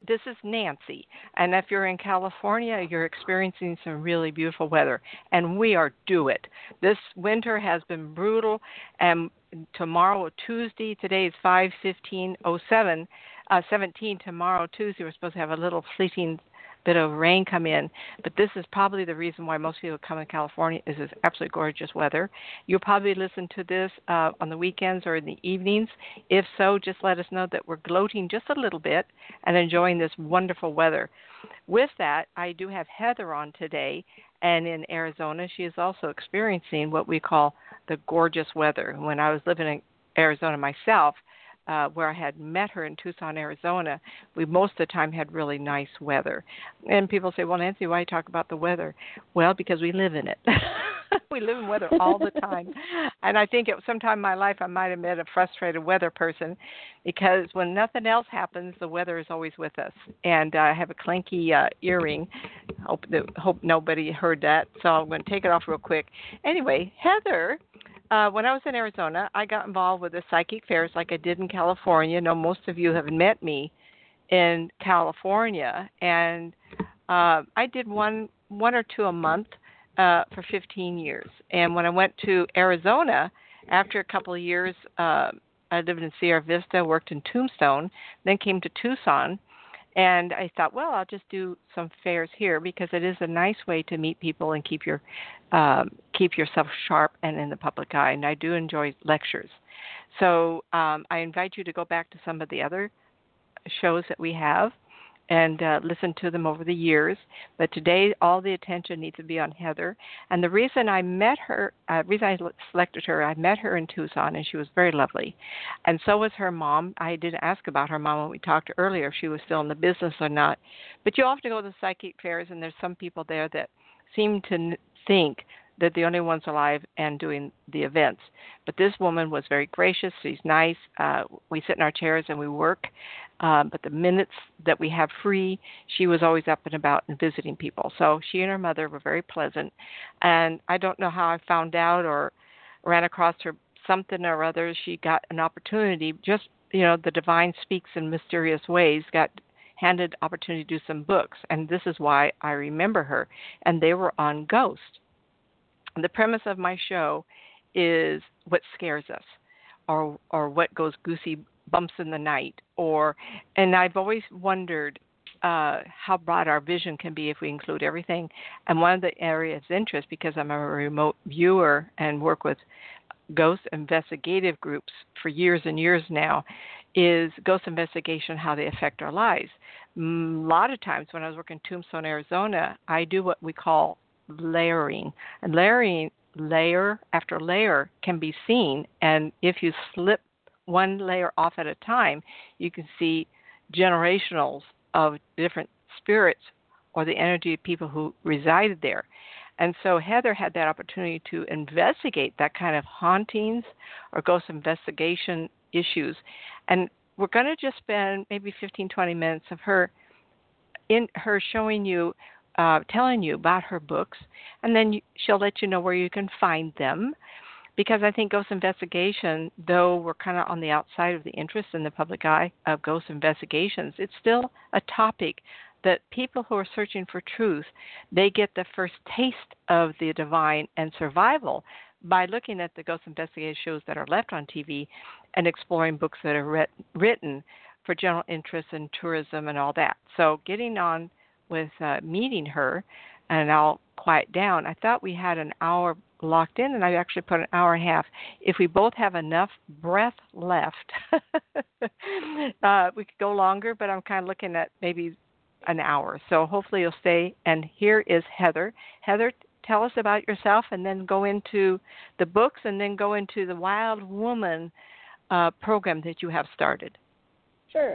this is Nancy. And if you're in California, you're experiencing some really beautiful weather. And we are due it. This winter has been brutal. And tomorrow, Tuesday, today is 5/15/07, 17. Tomorrow, Tuesday, we're supposed to have a little fleeting bit of rain come in, but this is probably the reason why most people come to California is this absolutely gorgeous weather. You'll probably listen to this on the weekends or in the evenings. If so, just let us know that we're gloating just a little bit and enjoying this wonderful weather. With that, I do have Heather on today, and in Arizona, she is also experiencing what we call the gorgeous weather. When I was living in Arizona myself, where I had met her in Tucson, Arizona, we most of the time had really nice weather. And people say, well, Nancy, why talk about the weather? Well, because we live in it. We live in weather all the time. And I think at some time in my life I might have met a frustrated weather person because when nothing else happens, the weather is always with us. And I have a clanky earring. Hope nobody heard that. So I'm going to take it off real quick. Anyway, Heather, when I was in Arizona, I got involved with the psychic fairs like I did in California. I know most of you have met me in California, and I did one or two a month for 15 years. And when I went to Arizona, after a couple of years, I lived in Sierra Vista, worked in Tombstone, then came to Tucson. And I thought, well, I'll just do some fairs here because it is a nice way to meet people and keep yourself sharp and in the public eye. And I do enjoy lectures. So I invite you to go back to some of the other shows that we have and listen to them over the years. But today, all the attention needs to be on Heather. And the reason I met her, reason I selected her, I met her in Tucson, and she was very lovely. And so was her mom. I didn't ask about her mom when we talked earlier, if she was still in the business or not. But you often go to the psychic fairs, and there's some people there that seem to think that the only ones alive and doing the events. But this woman was very gracious. She's nice. We sit in our chairs and we work. But the minutes that we have free, she was always up and about and visiting people. So she and her mother were very pleasant. And I don't know how I found out or ran across her something or other. She got an opportunity. Just, the divine speaks in mysterious ways. Got handed opportunity to do some books. And this is why I remember her. And they were on ghosts. The premise of my show is what scares us or what goes goosey bumps in the night. And I've always wondered how broad our vision can be if we include everything. And one of the areas of interest, because I'm a remote viewer and work with ghost investigative groups for years and years now, is ghost investigation, how they affect our lives. A lot of times when I was working in Tombstone, Arizona, I do what we call layering. And layering, layer after layer, can be seen. And if you slip one layer off at a time, you can see generationals of different spirits or the energy of people who resided there. And so Heather had that opportunity to investigate that kind of hauntings or ghost investigation issues. And we're going to just spend maybe 15, 20 minutes of her showing you, telling you about her books, and then she'll let you know where you can find them. Because I think ghost investigation, though we're kind of on the outside of the interest in the public eye of ghost investigations, it's still a topic that people who are searching for truth, they get the first taste of the divine and survival by looking at the ghost investigation shows that are left on TV and exploring books that are written for general interest in tourism and all that. So getting on with meeting her, and I'll quiet down. I thought we had an hour locked in, and I actually put an hour and a half. If we both have enough breath left, we could go longer, but I'm kind of looking at maybe an hour. So hopefully you'll stay. And here is Heather. Heather, tell us about yourself, and then go into the books, and then go into the Wild Woman program that you have started. Sure.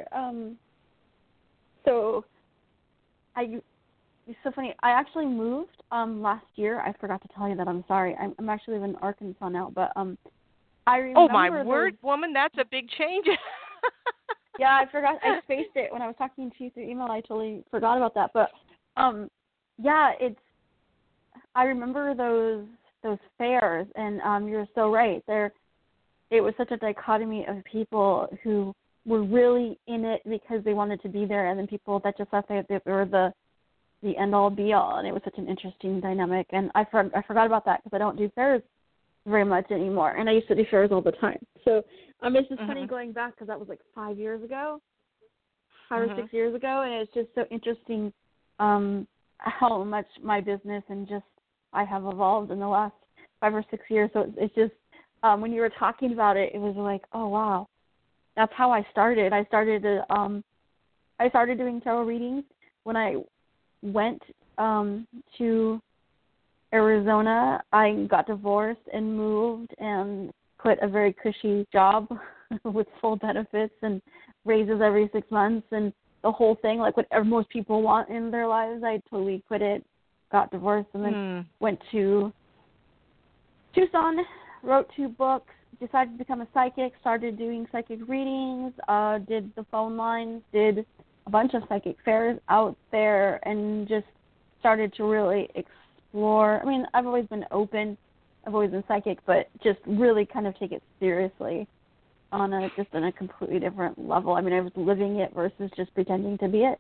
So it's so funny. I actually moved last year. I forgot to tell you that. I'm sorry. I'm actually living in Arkansas now, but I remember. Oh my word, woman! That's a big change. Yeah, I forgot. I spaced it when I was talking to you through email. I totally forgot about that. But yeah, I remember those fairs, and you're so right. It was such a dichotomy of people who were really in it because they wanted to be there, and then people that just thought they were the end all be all, and it was such an interesting dynamic. And I forgot about that because I don't do fairs very much anymore, and I used to do fairs all the time. So it's just funny going back because that was like 5 years ago, 5 or 6 years ago, and it's just so interesting how much my business and just I have evolved in the last 5 or 6 years. So it's just when you were talking about it, it was like, oh wow, that's how I started. I started doing tarot readings when I went to Arizona. I got divorced and moved and quit a very cushy job with full benefits and raises every 6 months and the whole thing, like what most people want in their lives. I totally quit it, got divorced, and then went to Tucson, wrote 2 books, decided to become a psychic, started doing psychic readings, did the phone lines, did a bunch of psychic fairs out there, and just started to really explore. I mean, I've always been open. I've always been psychic, but just really kind of take it seriously on a completely different level. I mean, I was living it versus just pretending to be it.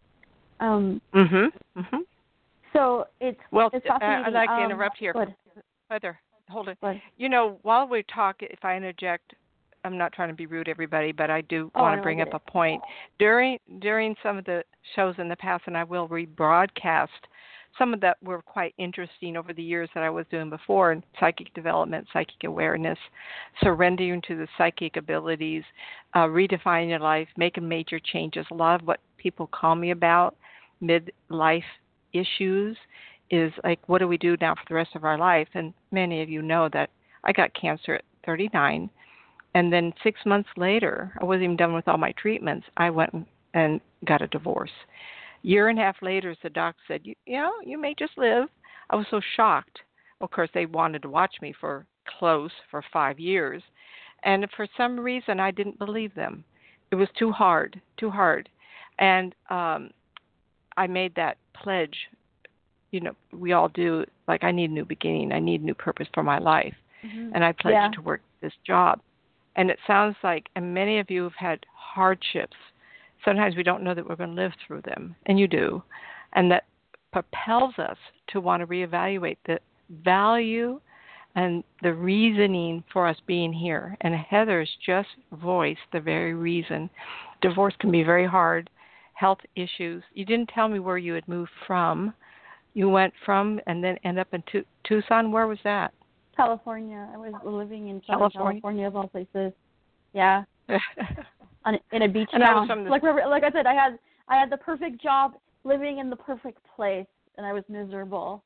So it's I'd like to interrupt here. Heather, hold it. You know, while we talk, if I interject, I'm not trying to be rude, everybody, but I do want to bring up a point. During some of the shows in the past, and I will rebroadcast some of that were quite interesting over the years that I was doing before, in psychic development, psychic awareness, surrendering to the psychic abilities, redefining your life, making major changes. A lot of what people call me about, midlife issues, is like, what do we do now for the rest of our life? And many of you know that I got cancer at 39, and then 6 months later, I wasn't even done with all my treatments, I went and got a divorce. Year and a half later, the doc said, you may just live. I was so shocked. Of course, they wanted to watch me for 5 years. And for some reason, I didn't believe them. It was too hard. And I made that pledge. You know, we all do, like, I need a new beginning. I need a new purpose for my life. And I pledged to work this job. And it sounds like, and many of you have had hardships. Sometimes we don't know that we're going to live through them, and you do. And that propels us to want to reevaluate the value and the reasoning for us being here. And Heather's just voiced the very reason. Divorce can be very hard. Health issues. You didn't tell me where you had moved from. You went from and then end up in Tucson. Where was that? California. I was living in California of all places. Yeah. In a beach town. Like I said, I had the perfect job, living in the perfect place, and I was miserable.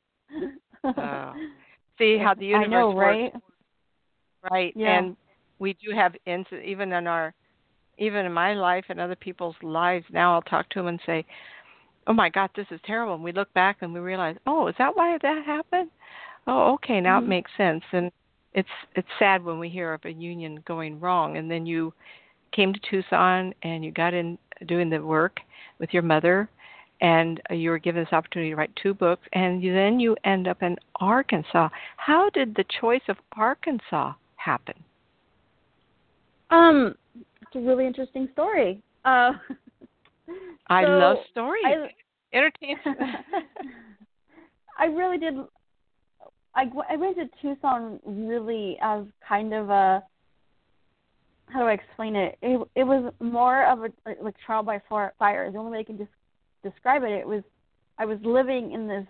See how the universe I know, right? works. Right. Yeah. And we do have even in my life and other people's lives now, I'll talk to them and say, oh my God, this is terrible. And we look back and we realize, oh, is that why that happened? Oh, okay, now it makes sense. And it's sad when we hear of a union going wrong. And then you came to Tucson and you got in doing the work with your mother, and you were given this opportunity to write 2 books, and then you end up in Arkansas. How did the choice of Arkansas happen? It's a really interesting story. I love stories. Entertain. I really did. I went to Tucson really as kind of a, how do I explain it? It was more of a like trial by fire. The only way I can describe it. It was, I was living in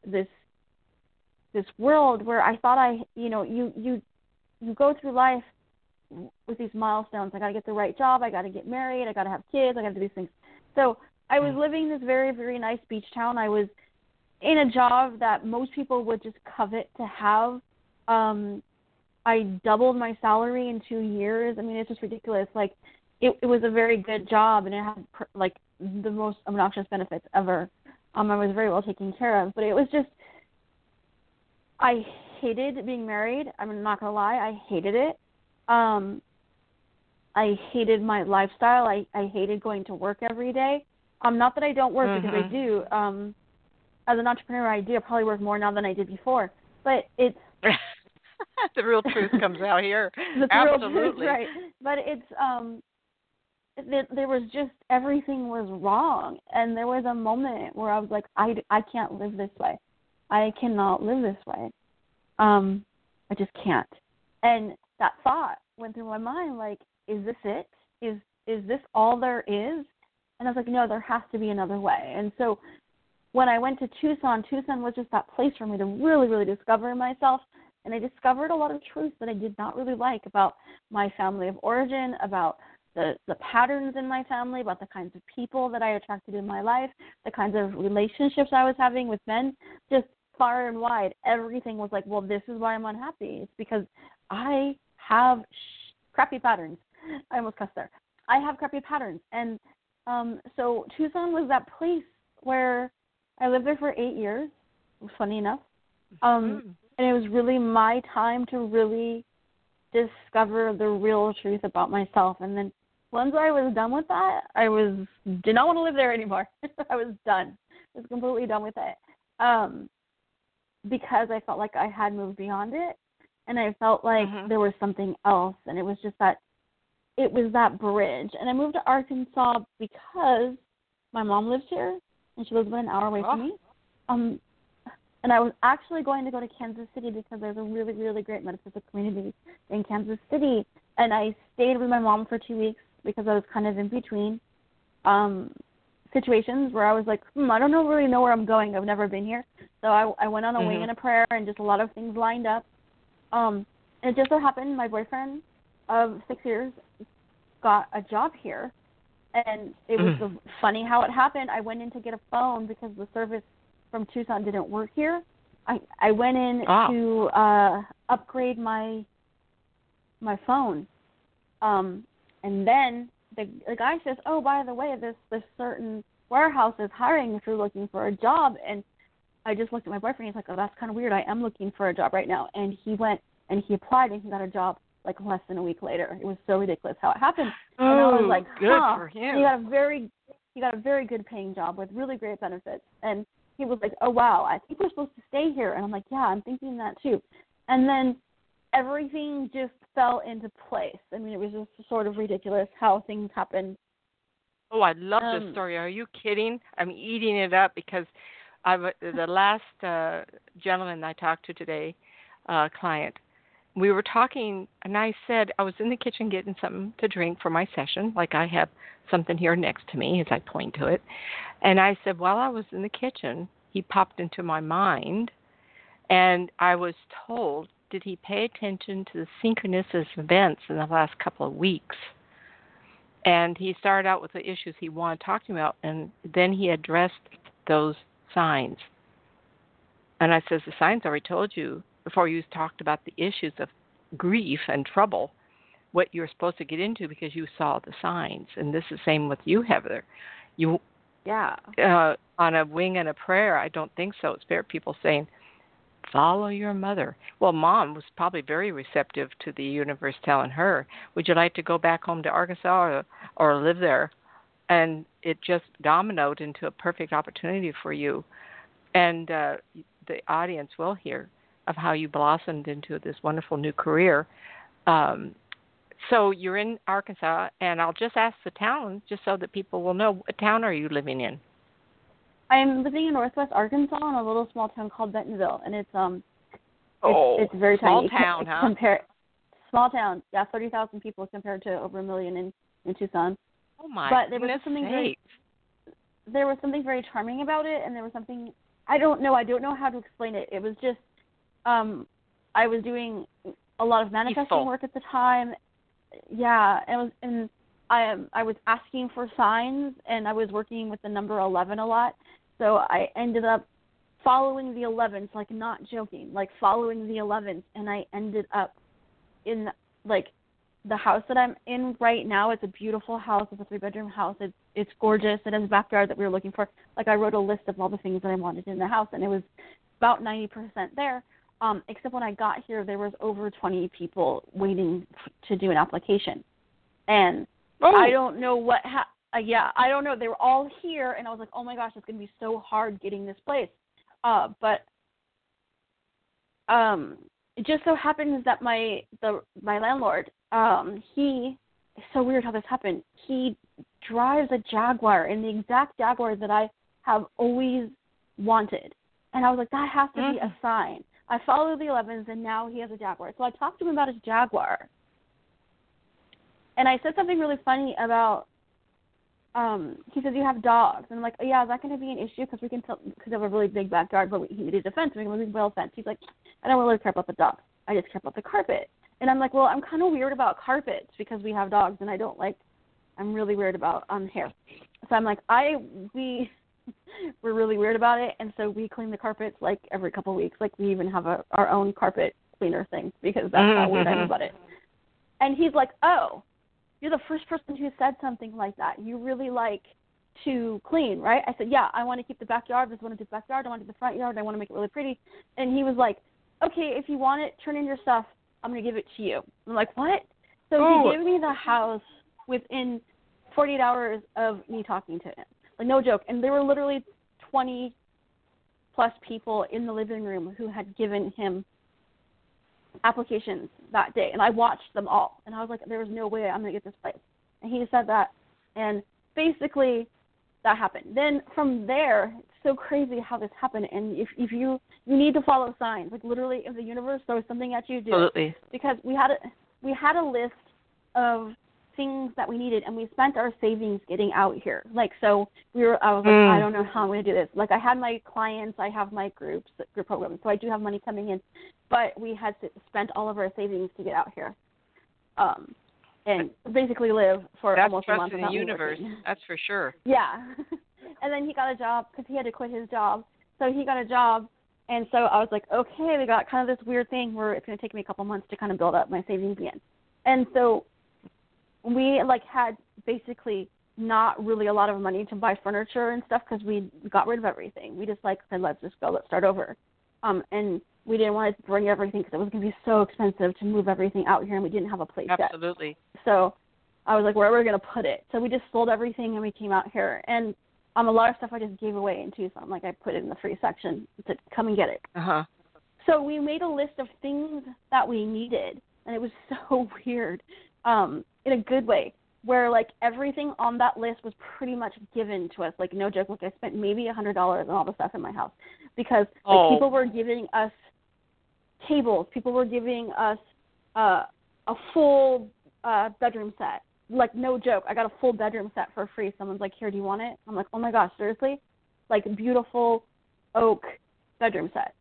this world where I thought you go through life with these milestones. I got to get the right job. I got to get married. I got to have kids. I got to do these things. So I was living in this very, very nice beach town. I was in a job that most people would just covet to have. I doubled my salary in 2 years. I mean, it's just ridiculous. Like, it was a very good job, and it had like the most obnoxious benefits ever. I was very well taken care of, but it was just, I hated being married. I'm not gonna lie, I hated it. I hated my lifestyle. I hated going to work every day. Not that I don't work, because I do. As an entrepreneur, I do. I probably work more now than I did before. But it's the real truth comes out here. The Absolutely. Real truth, right? But it's there was just, everything was wrong. And there was a moment where I was like, I can't live this way. I cannot live this way. I just can't. And that thought went through my mind, like, is this it? Is this all there is? And I was like, no, there has to be another way. And so when I went to Tucson was just that place for me to really, really discover myself. And I discovered a lot of truths that I did not really like about my family of origin, about the patterns in my family, about the kinds of people that I attracted in my life, the kinds of relationships I was having with men, just far and wide. Everything was like, well, this is why I'm unhappy. It's because I have crappy patterns. I almost cussed there. I have crappy patterns. And so Tucson was that place where I lived there for 8 years, funny enough. And it was really my time to really discover the real truth about myself. And then once I was done with that, did not want to live there anymore. I was done. I was completely done with it. Because I felt like I had moved beyond it, and I felt like there was something else, and it was just that, it was that bridge. And I moved to Arkansas because my mom lives here, and she lives about an hour away from me. And I was actually going to go to Kansas City because there's a really, really great metaphysical community in Kansas City, and I stayed with my mom for 2 weeks because I was kind of in between situations where I was like, I don't really know where I'm going. I've never been here. So I went on a wing and a prayer, and just a lot of things lined up. And it just so happened my boyfriend of 6 years got a job here. And it was funny how it happened. I went in to get a phone because the service from Tucson didn't work here. I went in to upgrade my phone. And then the guy says, oh, by the way, this certain warehouse is hiring if you're looking for a job. And I just looked at my boyfriend. He's like, oh, that's kind of weird. I am looking for a job right now. And he went and he applied, and he got a job like less than a week later. It was so ridiculous how it happened. And I was like, good for him. He got a very good paying job with really great benefits. And he was like, oh, wow, I think we're supposed to stay here. And I'm like, yeah, I'm thinking that too. And then everything just fell into place. I mean, it was just sort of ridiculous how things happened. Oh, I love this story. Are you kidding? I'm eating it up because the last gentleman I talked to today, client, we were talking, and I said I was in the kitchen getting something to drink for my session, like I have something here next to me as I point to it. And I said, while I was in the kitchen, he popped into my mind, and I was told, did he pay attention to the synchronicity events in the last couple of weeks? And he started out with the issues he wanted to talk to me about, and then he addressed those signs. And I says, the signs already told you before you talked about the issues of grief and trouble, what you're supposed to get into because you saw the signs. And this is the same with you, Heather. On a wing and a prayer, I don't think so. It's spirit people saying, follow your mother. Well, Mom was probably very receptive to the universe telling her, would you like to go back home to Arkansas or live there? And it just dominoed into a perfect opportunity for you. And the audience will hear of how you blossomed into this wonderful new career. So you're in Arkansas, and I'll just ask the town just so that people will know. What town are you living in? I'm living in Northwest Arkansas in a little small town called Bentonville, and it's very small tiny. Town, huh? Small town, 30,000 people compared to over 1 million in Tucson. Oh my goodness sakes! There was something very charming about it, and there was something I don't know how to explain it. It was just I was doing a lot of manifesting work at the time. Yeah, and I was asking for signs, and I was working with the number 11 a lot. So I ended up following the 11s, like not joking, like following the 11s, and I ended up in like the house that I'm in right now. It's a beautiful house. It's a 3-bedroom house. It's gorgeous. It has a backyard that we were looking for. Like I wrote a list of all the things that I wanted in the house, and it was about 90% there. Except when I got here, there was over 20 people waiting to do an application. And I don't know I don't know. They were all here, and I was like, oh, my gosh, it's going to be so hard getting this place. But it just so happens that my landlord, he it's so weird how this happened. He drives a Jaguar, and the exact Jaguar that I have always wanted. And I was like, that has to be a sign. I follow the 11s, and now he has a Jaguar. So I talked to him about his Jaguar. And I said something really funny about, he says, you have dogs. And I'm like, oh, yeah, is that going to be an issue? Because we have a really big backyard, but he needed a fence. We can well fence. He's like, I don't really care about the dogs. I just care about the carpet. And I'm like, well, I'm kind of weird about carpets because we have dogs, and I'm really weird about hair. So I'm like, we're really weird about it, and so we clean the carpets like every couple of weeks. Like we even have our own carpet cleaner thing because that's how weird I am about it. And he's like, oh, you're the first person who said something like that. You really like to clean, right? I said, yeah, I want to keep the backyard. I just want to do the backyard. I want to do the front yard. I want to make it really pretty. And he was like, okay, if you want it, turn in your stuff. I'm going to give it to you. I'm like, what? So he gave me the house within 48 hours of me talking to him. Like, no joke. And there were literally 20-plus people in the living room who had given him applications that day. And I watched them all. And I was like, there was no way I'm going to get this place. And he said that. And basically, that happened. Then from there, it's so crazy how this happened. And if you need to follow signs. Like, literally, if the universe throws something at you, do Absolutely. it. Because we had a list of things that we needed, and we spent our savings getting out here. Like, so I was like, I don't know how I'm going to do this. Like, I had my clients, I have my group programs, so I do have money coming in, but we had to spent all of our savings to get out here, and basically live for almost a month. That's trust in the universe. That's for sure. Yeah. And then he got a job because he had to quit his job. So he got a job, and so I was like, okay, we got kind of this weird thing where it's going to take me a couple months to kind of build up my savings again. And so we had basically not really a lot of money to buy furniture and stuff because we got rid of everything. We just said, let's just go, let's start over. And we didn't want to bring everything because it was going to be so expensive to move everything out here, and we didn't have a place yet. Absolutely. So I was like, where are we going to put it? So we just sold everything, and we came out here. And a lot of stuff I just gave away in Tucson. Like, I put it in the free section to come and get it. Uh-huh. So we made a list of things that we needed, and it was so weird. In a good way, where everything on that list was pretty much given to us. No joke, I spent maybe $100 on all the stuff in my house because people were giving us tables, people were giving us a full bedroom set. No joke, I got a full bedroom set for free. Someone's like, here, do you want it? I'm like, oh my gosh, seriously? Beautiful oak bedroom set.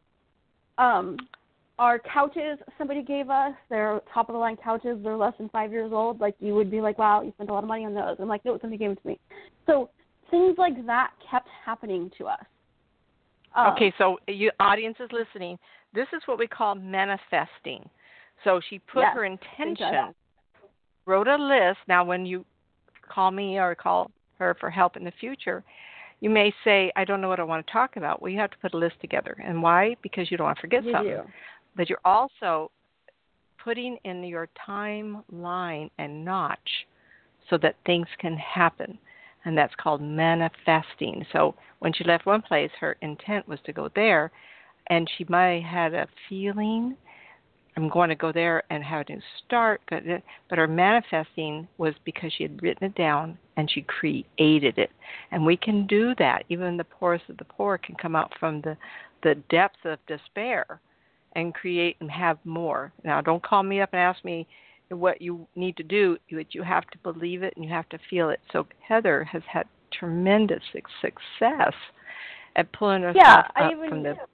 Our couches somebody gave us, they're top-of-the-line couches. They're less than 5 years old. You would be like, wow, you spent a lot of money on those. I'm like, no, somebody gave them to me. So things like that kept happening to us. Okay, so you audience is listening. This is what we call manifesting. So she put her intention, wrote a list. Now, when you call me or call her for help in the future, you may say, I don't know what I want to talk about. Well, you have to put a list together. And why? Because you don't want to forget something. You do. But you're also putting in your timeline and notch so that things can happen. And that's called manifesting. So when she left one place, her intent was to go there. And she might have had a feeling, I'm going to go there and have a new start. But her manifesting was because she had written it down and she created it. And we can do that. Even the poorest of the poor can come out from the depths of despair and create and have more. Now, don't call me up and ask me what you need to do. You have to believe it and you have to feel it. So Heather has had tremendous success at pulling herself up from the...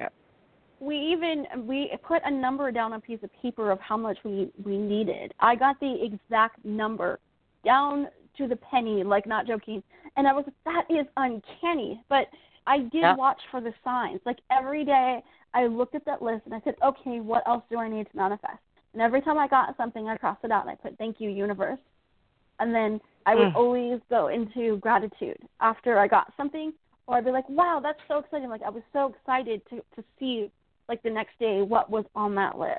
We put a number down on a piece of paper of how much we needed. I got the exact number down to the penny, not joking. And I was like, that is uncanny. But I did watch for the signs. Every day I looked at that list and I said, okay, what else do I need to manifest? And every time I got something, I crossed it out and I put, thank you, universe. And then I would always go into gratitude after I got something, or I'd be like, wow, that's so exciting. I was so excited to see, the next day what was on that list.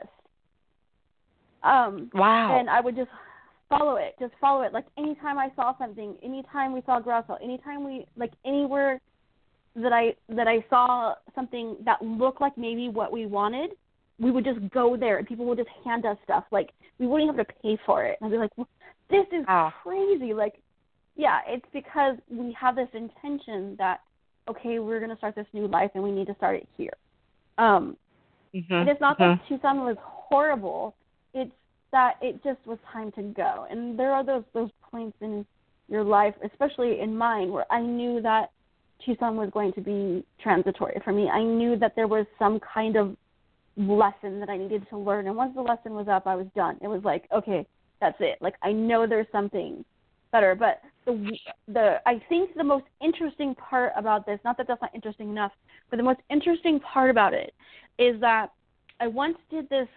Wow. And I would just follow it. Anytime I saw something, anytime we saw grass, anytime we, anywhere that I saw something that looked like maybe what we wanted, we would just go there and people would just hand us stuff. We wouldn't have to pay for it. And I'd be like, this is crazy. Like, yeah, it's because we have this intention that, okay, we're going to start this new life and we need to start it here. And it's not that Tucson was horrible. It's that it just was time to go. And there are those points in your life, especially in mine, where I knew that Tucson was going to be transitory for me. I knew that there was some kind of lesson that I needed to learn. And once the lesson was up, I was done. It was like, okay, that's it. Like, I know there's something better. But I think the most interesting part about this, not that that's not interesting enough, but the most interesting part about it is that I once did this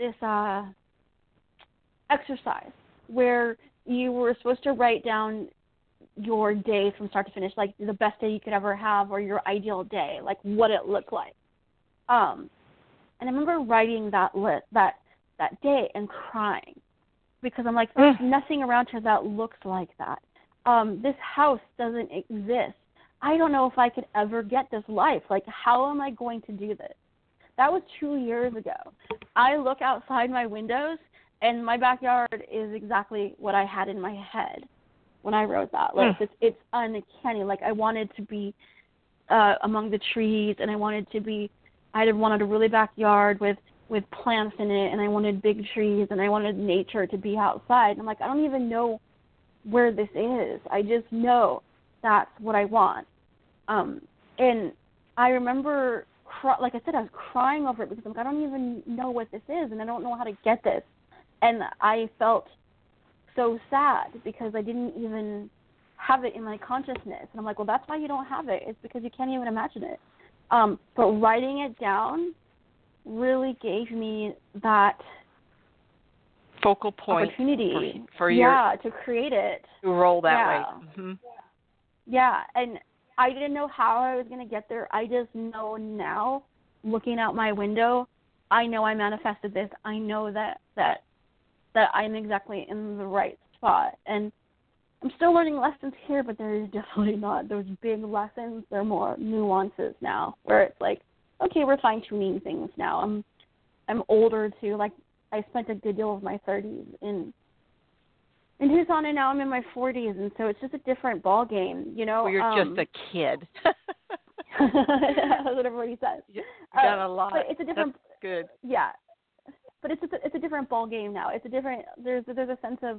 exercise where you were supposed to write down your day from start to finish, like the best day you could ever have or your ideal day, like what it looked like. And I remember writing that day and crying because I'm like, there's nothing around here that looks like that. This house doesn't exist. I don't know if I could ever get this life. Like, how am I going to do this? That was 2 years ago. I look outside my windows, and my backyard is exactly what I had in my head when I wrote that. Like, it's uncanny. Like, I wanted to be among the trees, and I wanted a really backyard with plants in it, and I wanted big trees, and I wanted nature to be outside. And I'm like, I don't even know where this is. I just know that's what I want. And I remember, like I said, I was crying over it because I'm like, I don't even know what this is, and I don't know how to get this. And I felt so sad because I didn't even have it in my consciousness. And I'm like, well, that's why you don't have it. It's because you can't even imagine it. But writing it down really gave me that focal point opportunity for your to create it. To roll that way. Yeah, and I didn't know how I was going to get there. I just know now, looking out my window, I know I manifested this. I know that I'm exactly in the right spot. And I'm still learning lessons here, but there's definitely not those big lessons. They're more nuances now, where it's like, okay, we're fine-tuning things now. I'm older too. Like, I spent a good deal of my 30s in Tucson, and now I'm in my 40s, and so it's just a different ball game, you know. Well, you're just a kid. That's what everybody says. You've done a lot. But it's a different. That's good. Yeah, but it's a different ball game now. It's a different. There's a sense of,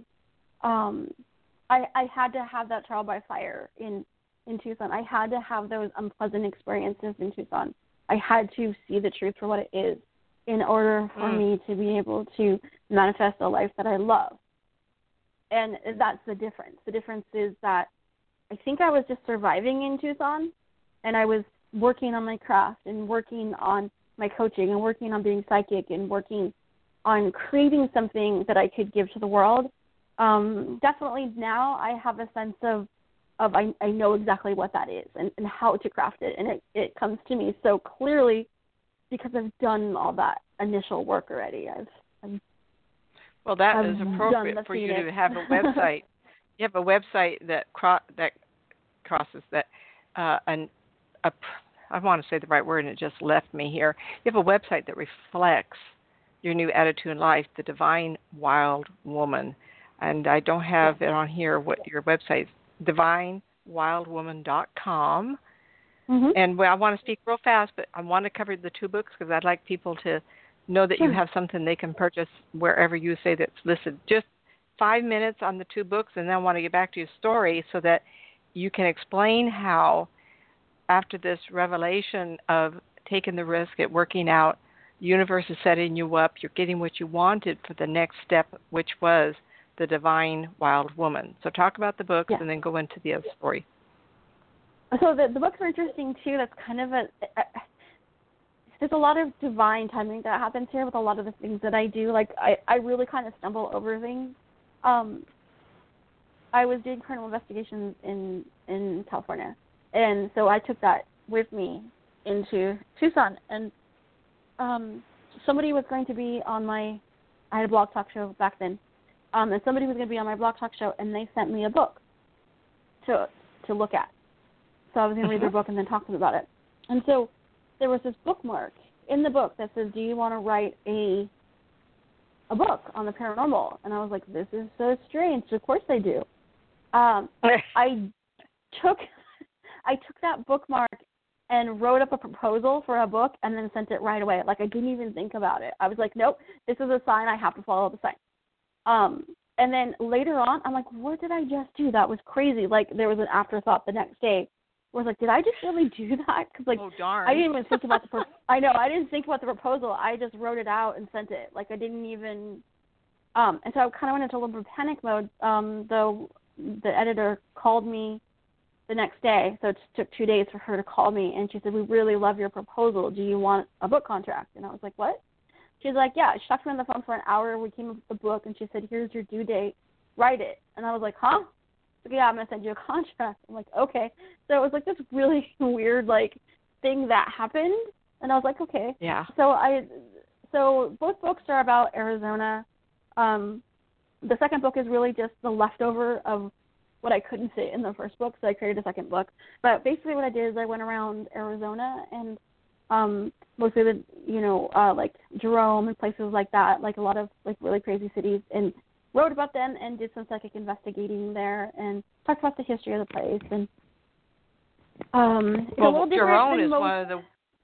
I had to have that trial by fire in Tucson. I had to have those unpleasant experiences in Tucson. I had to see the truth for what it is in order for me to be able to manifest a life that I love. And that's the difference. The difference is that I think I was just surviving in Tucson, and I was working on my craft and working on my coaching and working on being psychic and working on creating something that I could give to the world. Definitely now I have a sense of I know exactly what that is and how to craft it, and it comes to me so clearly because I've done all that initial work already. Well, that is appropriate for you to have a website. You have a website that crosses that, I want to say the right word, and it just left me here. You have a website that reflects your new attitude in life, the Divine Wild Woman. And I don't have it on here what your website is, divinewildwoman.com. And I want to speak real fast, but I want to cover the two books because I'd like people to know that you have something they can purchase wherever you say that's listed. Just 5 minutes on the two books, and then I want to get back to your story so that you can explain how, after this revelation of taking the risk at working out, the universe is setting you up, you're getting what you wanted for the next step, which was the Divine Wild Woman. So talk about the books and then go into the other story. So the books are interesting, too. That's kind of there's a lot of divine timing that happens here with a lot of the things that I do. Like, I really kind of stumble over things. I was doing criminal investigations in California, and so I took that with me into Tucson. And somebody was going to be on I had a blog talk show back then, and somebody was going to be on my blog talk show, and they sent me a book to look at. So I was going to read their book and then talk to them about it. And so there was this bookmark in the book that says, do you want to write a a book on the paranormal. And I was like, this is so strange. Of course they do. I took that bookmark and wrote up a proposal for a book and then sent it right away. Like, I didn't even think about it. I was like, nope, this is a sign. I have to follow the sign. And then later on, I'm like, what did I just do? That was crazy. Like, there was an afterthought the next day where I was like, did I just really do that? Because, like, oh, darn. I didn't even think about I know, I didn't think about the proposal. I just wrote it out and sent it. Like, I didn't even and so I kind of went into a little bit of panic mode. The editor called me the next day, so it took 2 days for her to call me, and she said, we really love your proposal. Do you want a book contract? And I was like, what? She's like, yeah. She talked to me on the phone for an hour. We came up with the book, and she said, here's your due date. Write it. And I was like, huh? She's like, yeah, I'm going to send you a contract. I'm like, okay. So it was like this really weird, like, thing that happened, and I was like, okay. Yeah. So both books are about Arizona. The second book is really just the leftover of what I couldn't say in the first book, so I created a second book. But basically what I did is I went around Arizona and mostly like Jerome and places like that, like a lot of like really crazy cities, and wrote about them and did some psychic investigating there and talked about the history of the place. And it's a little different Jerome than is most. one of the.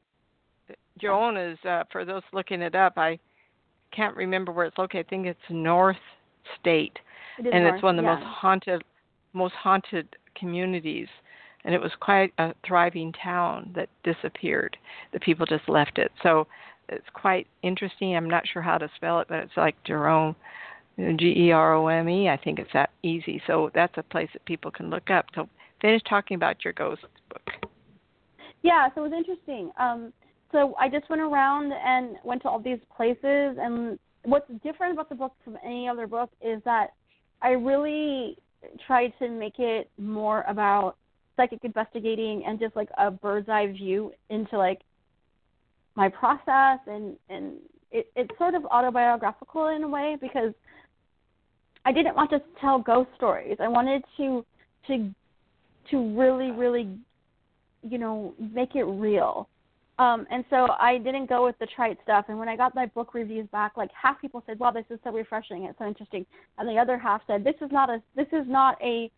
Jerome is for those looking it up. I can't remember where it's located. I think it's North State, and it's one of the most haunted communities. And it was quite a thriving town that disappeared. The people just left it. So it's quite interesting. I'm not sure how to spell it, but it's like Jerome, Gerome. I think it's that easy. So that's a place that people can look up. So finish talking about your ghost book. Yeah, so it was interesting. So I just went around and went to all these places, and what's different about the book from any other book is that I really tried to make it more about psychic investigating and just like a bird's eye view into like my process, and it's sort of autobiographical in a way, because I didn't want to tell ghost stories. I wanted to really, really, make it real. And so I didn't go with the trite stuff. And when I got my book reviews back, like half people said, "Wow, this is so refreshing. It's so interesting," and the other half said, "This is not a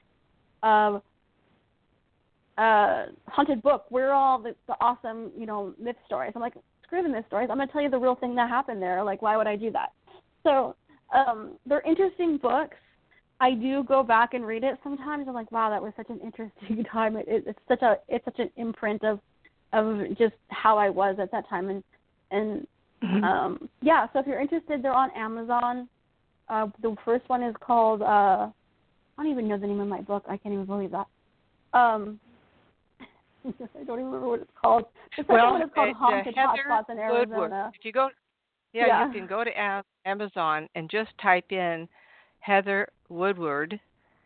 haunted book. We're all the awesome, myth stories." I'm like, screw the myth stories. I'm going to tell you the real thing that happened there. Like, why would I do that? So they're interesting books. I do go back and read it sometimes. I'm like, wow, that was such an interesting time. It's such an imprint of just how I was at that time. And yeah, so if you're interested, they're on Amazon. The first one is called, I don't even know the name of my book. I can't even believe that. I don't even remember what it's called. The second one is called Haunted Hotspots in Arizona. Woodward. If you go, you can go to Amazon and just type in Heather Woodward,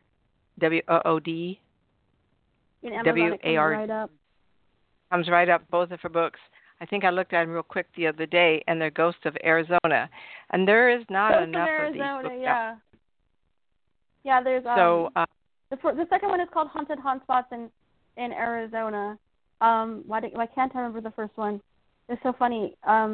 WOOD, in Amazon, WARD. Comes right up, both of her books. I think I looked at them real quick the other day, and they're Ghosts of Arizona. And there is not enough of these books out. Yeah, there's the second one is called Haunted Hotspots in Arizona. Why can't I remember the first one? It's so funny.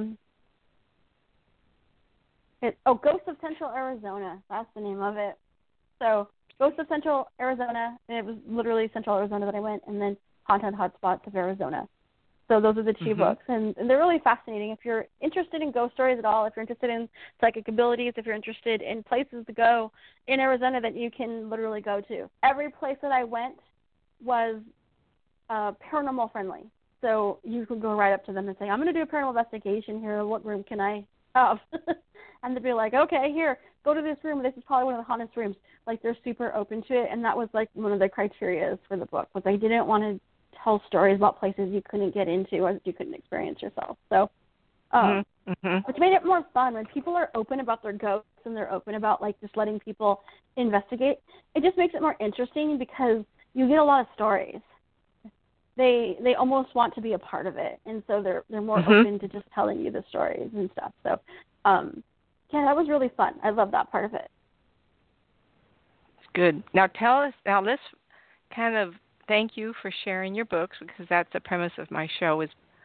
Ghosts of Central Arizona. That's the name of it. So Ghosts of Central Arizona. It was literally Central Arizona that I went, and then Haunted Hotspots of Arizona. So those are the two books, and they're really fascinating. If you're interested in ghost stories at all, if you're interested in psychic abilities, if you're interested in places to go in Arizona that you can literally go to. Every place that I went was paranormal friendly. So you could go right up to them and say, I'm going to do a paranormal investigation here. What room can I have? And they'd be like, okay, here, go to this room. This is probably one of the haunted rooms. Like, they're super open to it, and that was like one of the criteria for the book, was I didn't want to tell stories about places you couldn't get into or that you couldn't experience yourself. So, which made it more fun when people are open about their ghosts and they're open about like just letting people investigate. It just makes it more interesting because you get a lot of stories. They almost want to be a part of it, and so they're more open to just telling you the stories and stuff. So, yeah, that was really fun. I love that part of it. It's good. Now tell us. Now let's kind of thank you for sharing your books, because that's the premise of my show, is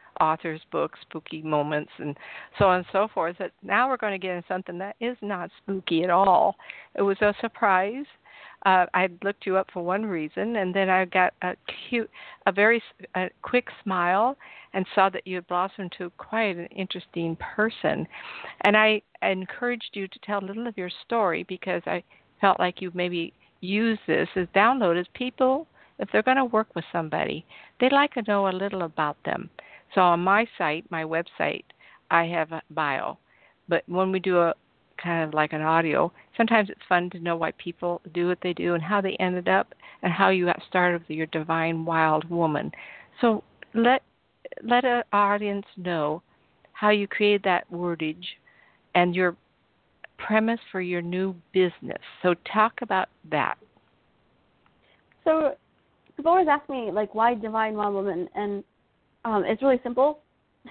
author's books, spooky moments, and so on and so forth. But now we're going to get into something that is not spooky at all. It was a surprise. I looked you up for one reason, and then I got a very quick smile, and saw that you had blossomed to quite an interesting person. And I encouraged you to tell a little of your story because I felt like you maybe use this as download as people, if they're going to work with somebody, they'd like to know a little about them. So on my site, my website, I have a bio. But when we do a kind of like an audio, sometimes it's fun to know why people do what they do and how they ended up and how you got started with your divine wild woman. So let an audience know how you created that wordage and your premise for your new business. So talk about that. So people always ask me, like, why Divine Wild Woman? And it's really simple.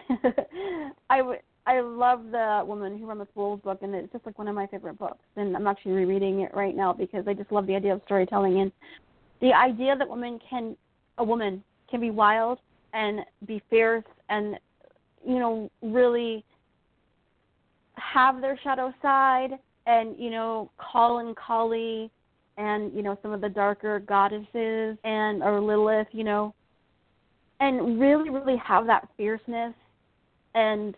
I love the Woman Who Runs with Wolves book, and it's just like one of my favorite books. And I'm actually rereading it right now because I just love the idea of storytelling and the idea that a woman can be wild and be fierce and, you know, really have their shadow side and, you know, call and Kali and, you know, some of the darker goddesses and or Lilith, you know, and really, really have that fierceness and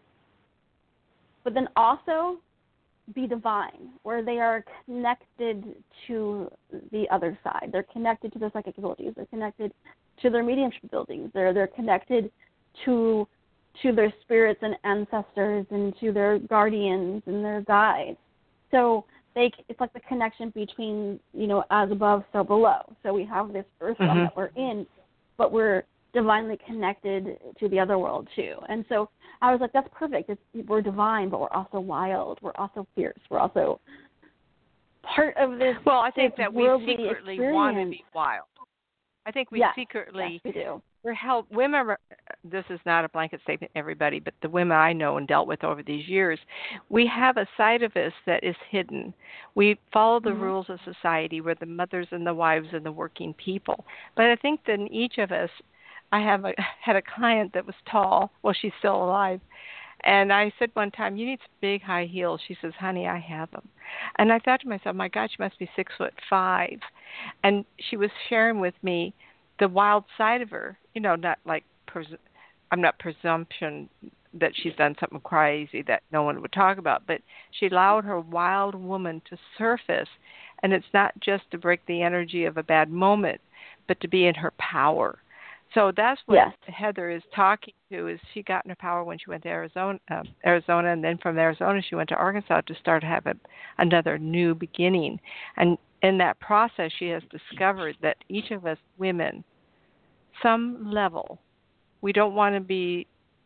but then also be divine, where they are connected to the other side. They're connected to their psychic abilities. They're connected to their mediumship abilities. They're connected to their spirits and ancestors and to their guardians and their guides. So it's like the connection between, you know, as above, so below. So we have this earth realm that we're in, but we're divinely connected to the other world too. And so I was like, that's perfect. We're divine, but we're also wild. We're also fierce. We're also part of this. Well, I think that we secretly experience. Want to be wild. I think we yes, secretly we do. We're held. Women. This is not a blanket statement, everybody, but the women I know and dealt with over these years, we have a side of us that is hidden. We follow the rules of society. We're the mothers and the wives and the working people. But I think that in each of us, I had a client that was tall. Well, she's still alive. And I said one time, you need some big high heels. She says, honey, I have them. And I thought to myself, my God, she must be 6'5". And she was sharing with me the wild side of her. You know, not like, I'm not presumption that she's done something crazy that no one would talk about, but she allowed her wild woman to surface. And it's not just to break the energy of a bad moment, but to be in her power. So that's what Heather is talking to. Is she got in her power when she went to Arizona, and then from Arizona she went to Arkansas to start to have another new beginning. And in that process, she has discovered that each of us women, some level, we don't want to be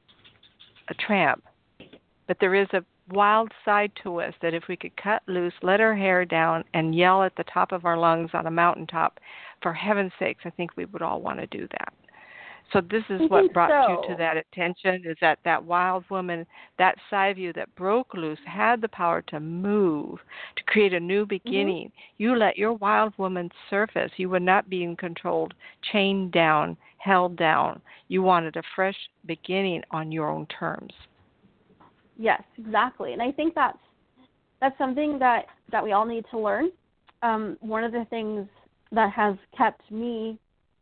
a tramp, but there is a wild side to us that if we could cut loose, let our hair down, and yell at the top of our lungs on a mountaintop, for heaven's sakes, I think we would all want to do that. So this is what brought you to that attention, is that wild woman, that side of you that broke loose, had the power to move, to create a new beginning. You let your wild woman surface. You were not being controlled, chained down, held down. You wanted a fresh beginning on your own terms. Yes, exactly. And I think that's something that we all need to learn. One of the things that has kept me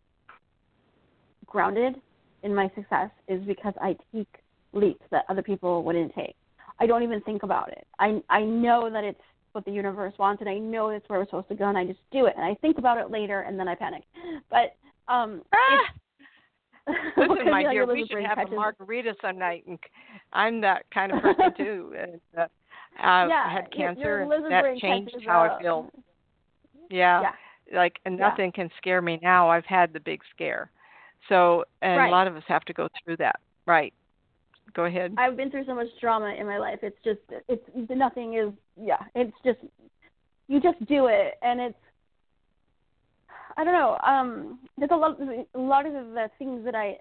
grounded in my success is because I take leaps that other people wouldn't take. I don't even think about it. I know that it's what the universe wants, and I know it's where we're supposed to go, and I just do it. And I think about it later, and then I panic. But listen, my dear, we should have a margarita some night. And I'm that kind of person too. And, I had cancer, and that changed how I feel. Yeah. Like, and nothing can scare me now. I've had the big scare. So, and a lot of us have to go through that. Right. Go ahead. I've been through so much drama in my life. It's nothing is, it's just, you just do it. And it's, I don't know, there's a lot of the things that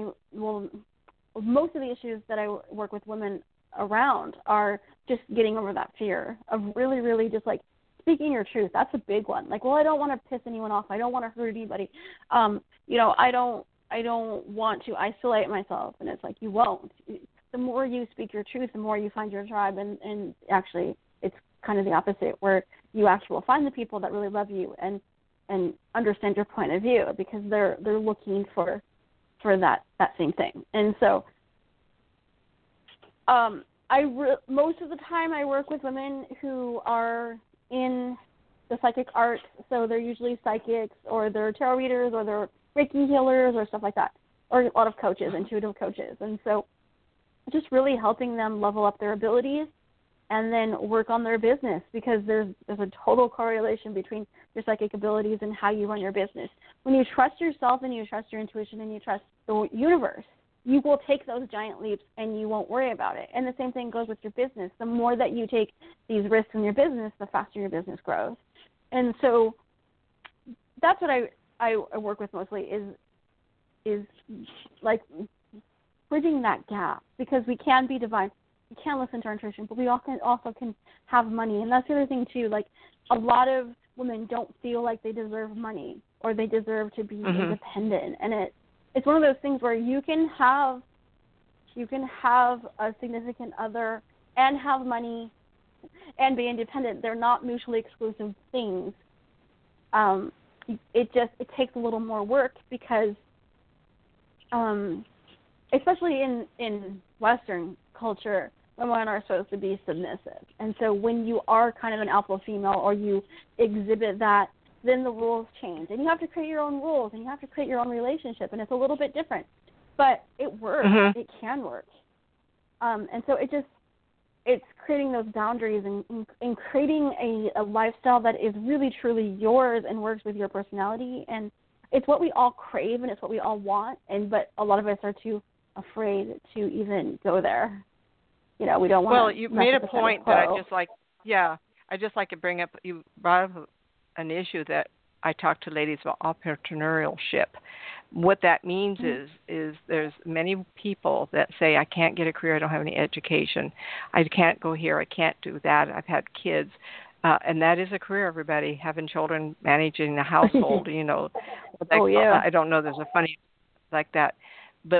most of the issues that I work with women around are just getting over that fear of really, really just like speaking your truth. That's a big one. Like, well, I don't want to piss anyone off. I don't want to hurt anybody. You know, I don't I don't want to isolate myself. And it's like, you won't. The more you speak your truth, the more you find your tribe. And actually, it's kind of the opposite, where you actually will find the people that really love you and understand your point of view, because they're looking for that same thing. And so most of the time I work with women who are in the psychic arts, so they're usually psychics, or they're tarot readers, or they're Reiki healers, or stuff like that, or a lot of coaches, intuitive coaches. And so just really helping them level up their abilities and then work on their business, because there's a total correlation between your psychic abilities and how you run your business. When you trust yourself and you trust your intuition and you trust the universe, you will take those giant leaps and you won't worry about it. And the same thing goes with your business. The more that you take these risks in your business, the faster your business grows. And so that's what I work with mostly, is like bridging that gap, because we can be divine. We can listen to our intuition, but we also can have money. And that's the other thing too. Like, a lot of women don't feel like they deserve money or they deserve to be independent. And it's one of those things where you can have a significant other and have money and be independent. They're not mutually exclusive things. It takes a little more work, because especially in Western culture, women are supposed to be submissive. And so when you are kind of an alpha female, or you exhibit that, then the rules change. And you have to create your own rules, and you have to create your own relationship, and it's a little bit different. But it works. It can work. And so it's creating those boundaries and creating a lifestyle that is really, truly yours and works with your personality. And it's what we all crave, and it's what we all want. But a lot of us are too afraid to even go there. You know, we don't want to. Well, you made a point that I just like to bring up. You brought up an issue that I talk to ladies about, entrepreneurship. What that means is there's many people that say, I can't get a career, I don't have any education, I can't go here, I can't do that, I've had kids. And that is a career, everybody, having children, managing a household, you know. I don't know, there's a funny like that. But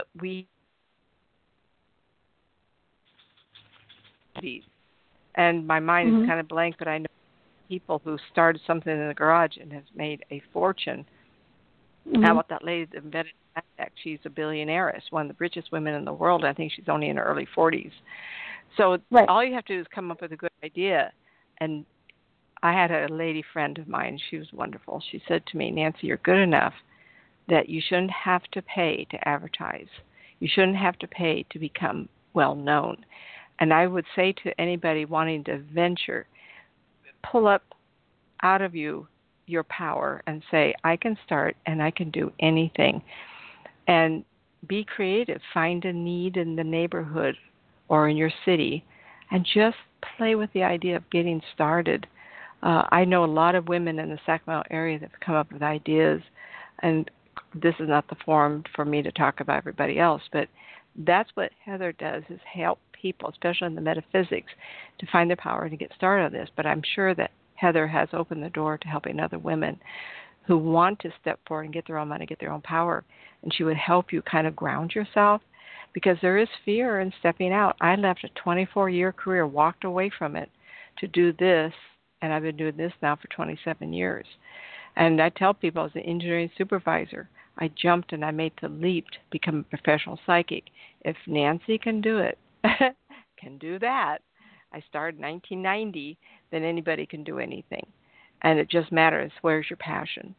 and my mind is kind of blank, but I know people who started something in the garage and has made a fortune. How about that lady that invented Nasdaq? She's a billionaire, one of the richest women in the world. I think she's only in her early 40s. So all you have to do is come up with a good idea. And I had a lady friend of mine. She was wonderful. She said to me, Nancy, you're good enough that you shouldn't have to pay to advertise. You shouldn't have to pay to become well known. And I would say to anybody wanting to venture, pull up out of you your power and say, I can start and I can do anything. And be creative. Find a need in the neighborhood or in your city and just play with the idea of getting started. I know a lot of women in the Sacramento area that have come up with ideas, and this is not the forum for me to talk about everybody else, but that's what Heather does, is help people, especially in the metaphysics, to find their power and to get started on this. But I'm sure that Heather has opened the door to helping other women who want to step forward and get their own money, get their own power. And she would help you kind of ground yourself, because there is fear in stepping out. I left a 24-year career, walked away from it to do this, and I've been doing this now for 27 years. And I tell people, as an engineering supervisor, I jumped and I made the leap to become a professional psychic. If Nancy can do it, can do that. I started in 1990, then anybody can do anything. And it just matters, where's your passion?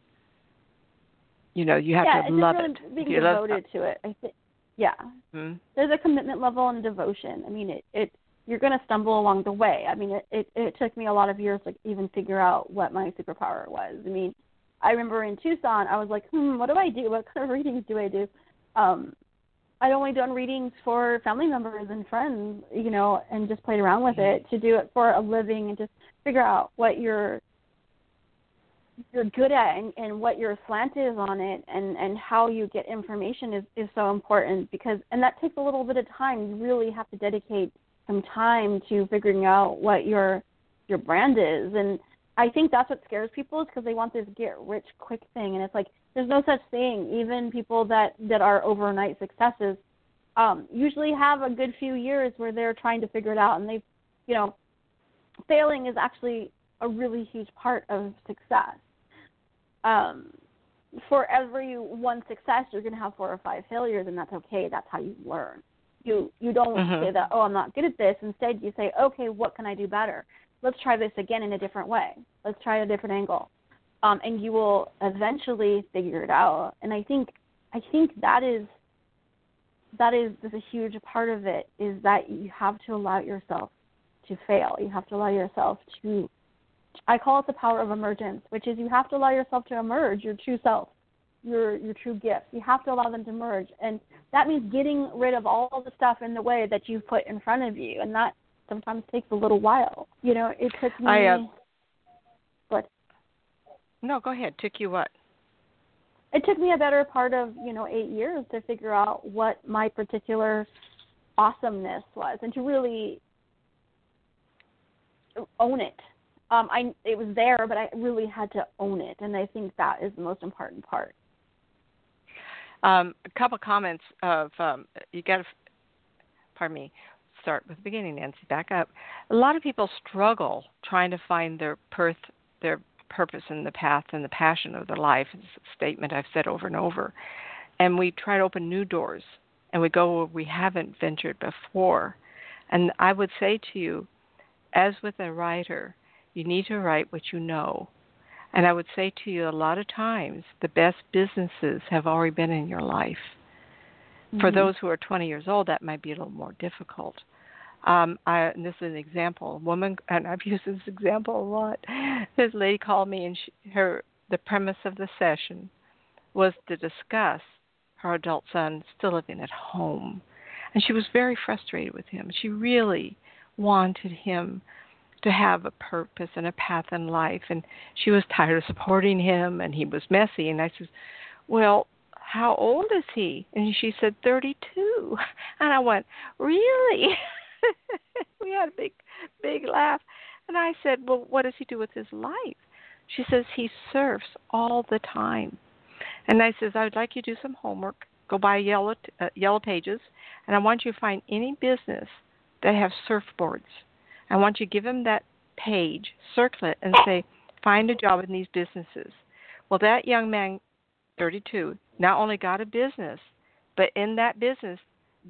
You know, you have to love it. Being devoted to it, I think. Yeah. There's a commitment level and devotion. I mean, you're going to stumble along the way. I mean, it took me a lot of years to even figure out what my superpower was. I mean, I remember in Tucson, I was like, what do I do? What kind of readings do I do? I'd only done readings for family members and friends, you know, and just played around with it. To do it for a living and just figure out what you're good at and what your slant is on it, and how you get information is so important, and that takes a little bit of time. You really have to dedicate some time to figuring out what your brand is. And I think that's what scares people, is because they want this get-rich-quick thing. And it's like, there's no such thing. Even people that are overnight successes usually have a good few years where they're trying to figure it out. And failing is actually a really huge part of success. For every one success, you're going to have 4 or 5 failures, and that's okay. That's how you learn. You don't say that, oh, I'm not good at this. Instead, you say, okay, what can I do better? Let's try this again in a different way. Let's try a different angle. And you will eventually figure it out. And I think that is a huge part of it, is that you have to allow yourself to fail. You have to allow yourself to, I call it the power of emergence, which is you have to allow yourself to emerge your true self, your true gifts. You have to allow them to merge. And that means getting rid of all the stuff in the way that you've put in front of you. And that sometimes takes a little while. It took me... What? No, go ahead. Took you what? It took me a better part of, 8 years to figure out what my particular awesomeness was, and to really own it. It was there, but I really had to own it, and I think that is the most important part. A couple comments of you got to, pardon me, start with the beginning, Nancy. Back up. A lot of people struggle trying to find their purpose in the path and the passion of their life. It's a statement I've said over and over. And we try to open new doors, and we go where we haven't ventured before. And I would say to you, as with a writer, you need to write what you know. And I would say to you, a lot of times, the best businesses have already been in your life. Mm-hmm. For those who are 20 years old, that might be a little more difficult. And this is an example. A woman, and I've used this example a lot. This lady called me, and the premise of the session was to discuss her adult son still living at home. And she was very frustrated with him. She really wanted him to have a purpose and a path in life. And she was tired of supporting him, and he was messy. And I said, well, how old is he? And she said, 32. And I went, really? We had a big laugh. And I said, well, what does he do with his life? She says, he surfs all the time. And I says, I would like you to do some homework. Go buy Yellow Pages, and I want you to find any business that have surfboards. I want you to give him that page, circle it, and say, find a job in these businesses. Well, that young man, 32, not only got a business, but in that business,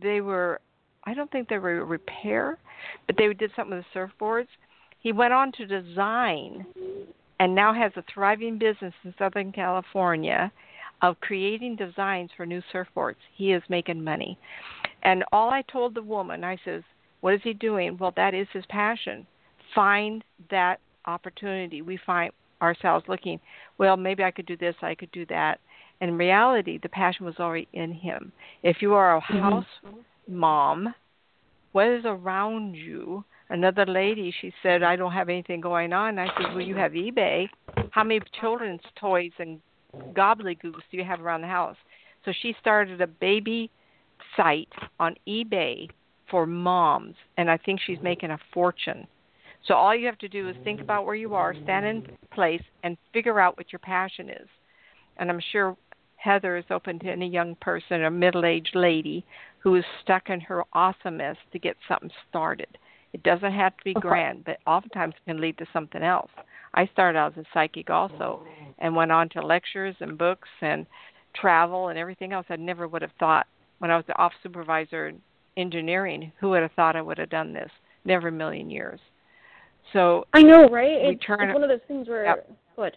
I don't think they were a repair, but they did something with the surfboards. He went on to design and now has a thriving business in Southern California of creating designs for new surfboards. He is making money. And all I told the woman, I says, what is he doing? Well, that is his passion. Find that opportunity. We find ourselves looking, well, maybe I could do this, I could do that. And in reality, the passion was already in him. If you are a house mom, what is around you? Another lady, she said, I don't have anything going on. I said, well, you have eBay. How many children's toys and gobbledygooks do you have around the house? So she started a baby site on eBay for moms, and I think she's making a fortune. So all you have to do is think about where you are, stand in place, and figure out what your passion is. And I'm sure Heather is open to any young person, a middle-aged lady who is stuck in her awesomeness to get something started. It doesn't have to be grand, but oftentimes it can lead to something else. I started out as a psychic also and went on to lectures and books and travel and everything else. I never would have thought when I was the office supervisor in engineering, who would have thought I would have done this? Never in a million years. So I know, right? It's one of those things where, Good.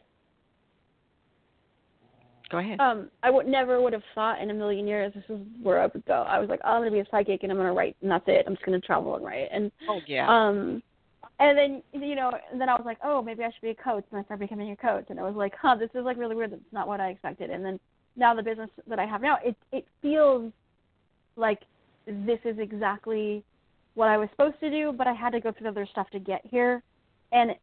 Go ahead. I never would have thought in a million years this is where I would go. I was like, oh, I'm going to be a psychic and I'm going to write, and that's it. I'm just going to travel and write. And and then then I was like, oh, maybe I should be a coach, and I started becoming a coach, and I was like, this is like really weird. That's not what I expected. And then now the business that I have now, it feels like this is exactly what I was supposed to do, but I had to go through other stuff to get here, and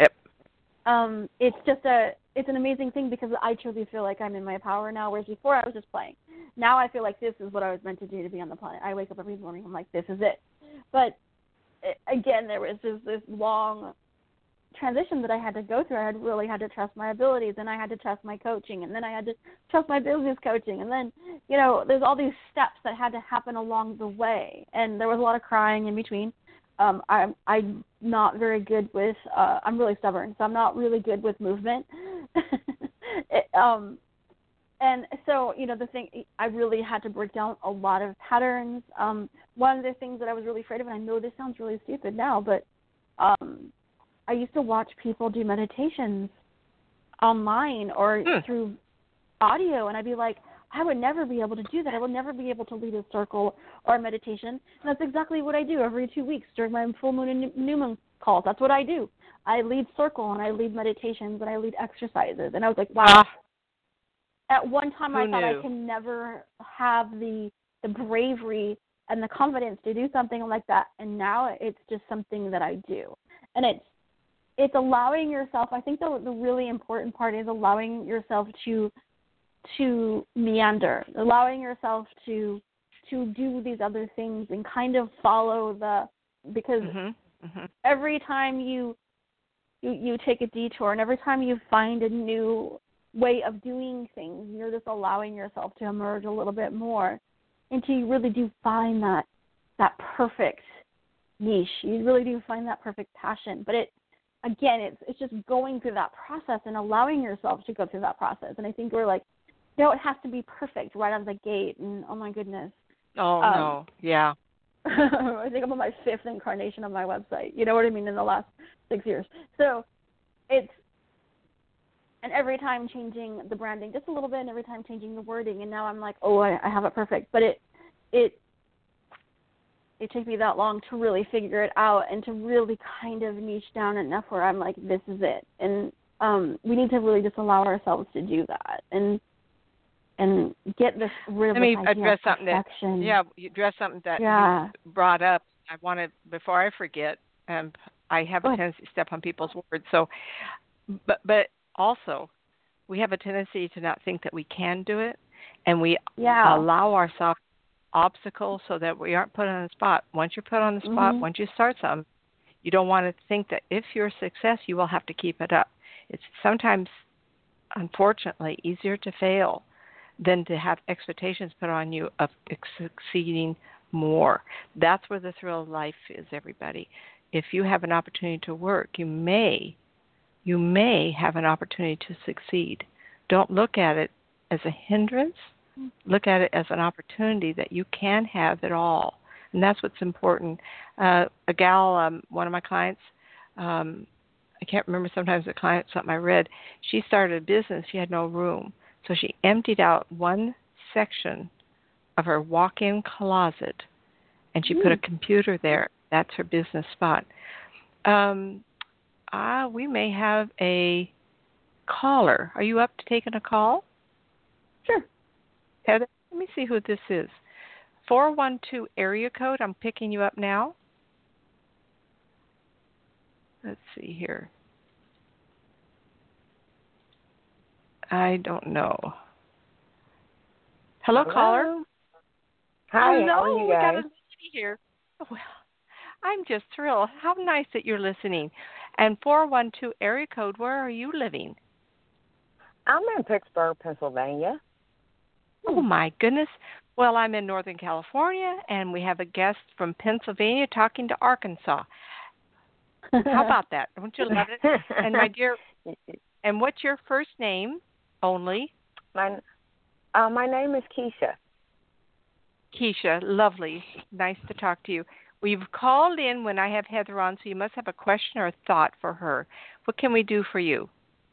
it's an amazing thing because I truly feel like I'm in my power now, whereas before I was just playing. Now I feel like this is what I was meant to do to be on the planet. I wake up every morning, I'm like, this is it. But again, there was this long transition that I had to go through. I had really had to trust my abilities, and I had to trust my coaching, and then I had to trust my business coaching, and then, you know, there's all these steps that had to happen along the way, and there was a lot of crying in between. I'm not very good with, I'm really stubborn, so I'm not really good with movement. And so, you know, the thing, I really had to break down a lot of patterns. One of the things that I was really afraid of, and I know this sounds really stupid now, but I used to watch people do meditations online or through audio, and I'd be like, I would never be able to do that. I would never be able to lead a circle or a meditation. And that's exactly what I do every 2 weeks during my full moon and new moon calls. That's what I do. I lead circle, and I lead meditations, and I lead exercises. And I was like, wow. At one time, I thought I can never have the bravery and the confidence to do something like that, and now it's just something that I do. And it's allowing yourself. I think the really important part is allowing yourself to meander, allowing yourself to do these other things and kind of follow because every time you take a detour, and every time you find a new way of doing things, you're just allowing yourself to emerge a little bit more until you really do find that perfect niche. You really do find that perfect passion. But it's just going through that process and allowing yourself to go through that process. And I think we're like, no, it has to be perfect right out of the gate. And oh my goodness. Oh no, yeah. I think I'm on my 5th incarnation of my website. You know what I mean? In the last 6 years. So and every time changing the branding just a little bit, and every time changing the wording, and now I'm like, oh, I have it perfect. But it took me that long to really figure it out and to really kind of niche down enough where I'm like, this is it. And we need to really just allow ourselves to do that and get this rid of this idea address of something perfection. you address something that you brought up. I want to, before I forget, I have a tendency to step on people's words. So, but also, we have a tendency to not think that we can do it, and we allow ourselves obstacles so that we aren't put on the spot. Once you're put on the spot, once you start something, you don't want to think that if you're a success, you will have to keep it up. It's sometimes, unfortunately, easier to fail than to have expectations put on you of succeeding more. That's where the thrill of life is, everybody. If you have an opportunity to work, you may have an opportunity to succeed. Don't look at it as a hindrance. Look at it as an opportunity that you can have it all. And that's what's important. A gal, one of my clients, I can't remember, sometimes the client, something I read, she started a business. She had no room. So she emptied out one section of her walk-in closet, and she put a computer there. That's her business spot. We may have a caller. Are you up to taking a call? Sure. Heather, let me see who this is. 412 area code. I'm picking you up now. Let's see here. I don't know. Hello, caller. Hi, hello. how are you guys? We got a lady here. Well, I'm just thrilled. How nice that you're listening. And 412 area code, where are you living? I'm in Pittsburgh, Pennsylvania. Oh, my goodness. Well, I'm in Northern California, and we have a guest from Pennsylvania talking to Arkansas. How about that? Don't you love it? And my dear, and what's your first name only? My name is Keisha. Keisha, lovely. Nice to talk to you. Well, you've called in when I have Heather on, so you must have a question or a thought for her. What can we do for you?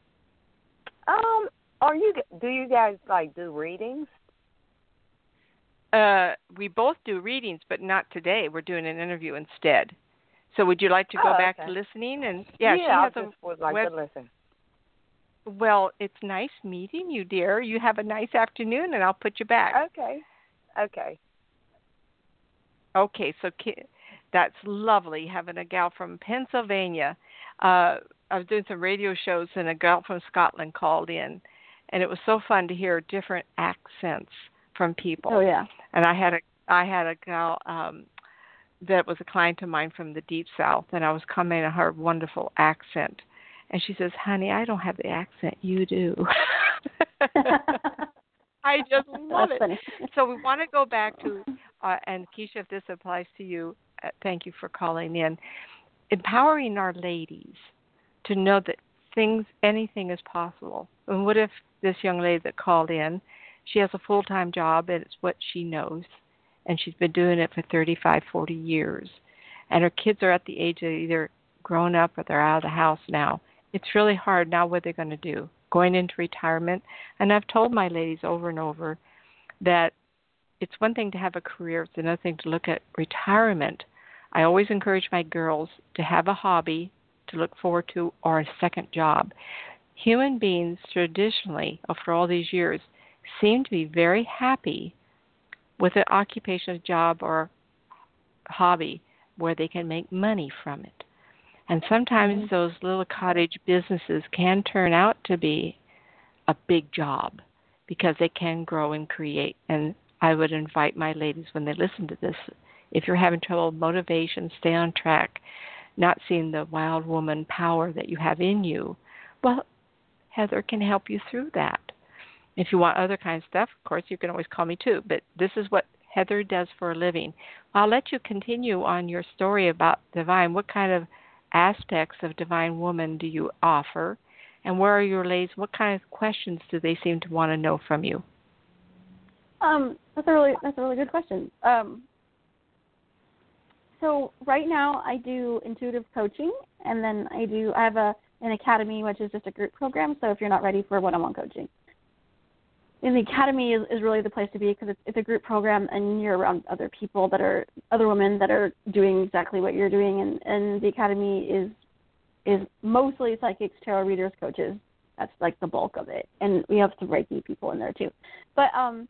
Do you guys do readings? We both do readings, but not today. We're doing an interview instead. So would you like to go back to listening? And she has would like to listen. Well, it's nice meeting you, dear. You have a nice afternoon, and I'll put you back. Okay. Okay, so that's lovely, having a gal from Pennsylvania. I was doing some radio shows, and a gal from Scotland called in, and it was so fun to hear different accents from people. Oh, yeah. And I had a gal that was a client of mine from the Deep South, and I was commenting on her wonderful accent. And she says, honey, I don't have the accent you do. I just love That's it. funny. So we want to go back to, and Keisha, if this applies to you, thank you for calling in, empowering our ladies to know that anything is possible. And what if this young lady that called in, she has a full-time job and it's what she knows, and she's been doing it for 35, 40 years, and her kids are at the age of either grown up or they're out of the house now. It's really hard now. What are they going to do? Going into retirement. And I've told my ladies over and over that it's one thing to have a career, it's another thing to look at retirement. I always encourage my girls to have a hobby to look forward to or a second job. Human beings traditionally, after all these years, seem to be very happy with an occupation, a job, or hobby where they can make money from it. And sometimes those little cottage businesses can turn out to be a big job because they can grow and create. And I would invite my ladies, when they listen to this, if you're having trouble with motivation, stay on track, not seeing the wild woman power that you have in you, well, Heather can help you through that. If you want other kinds of stuff, of course, you can always call me too. But this is what Heather does for a living. I'll let you continue on your story about Divine. What kind of aspects of Divine Woman do you offer? And where are your ladies? What kind of questions do they seem to want to know from you? That's a really good question. So right now I do intuitive coaching, and then I have an academy, which is just a group program. So if you're not ready for one-on-one coaching, and the academy is really the place to be because it's a group program, and you're around other people other women that are doing exactly what you're doing, and the academy is mostly psychics, tarot readers, coaches. That's like the bulk of it, and we have some Reiki people in there too. But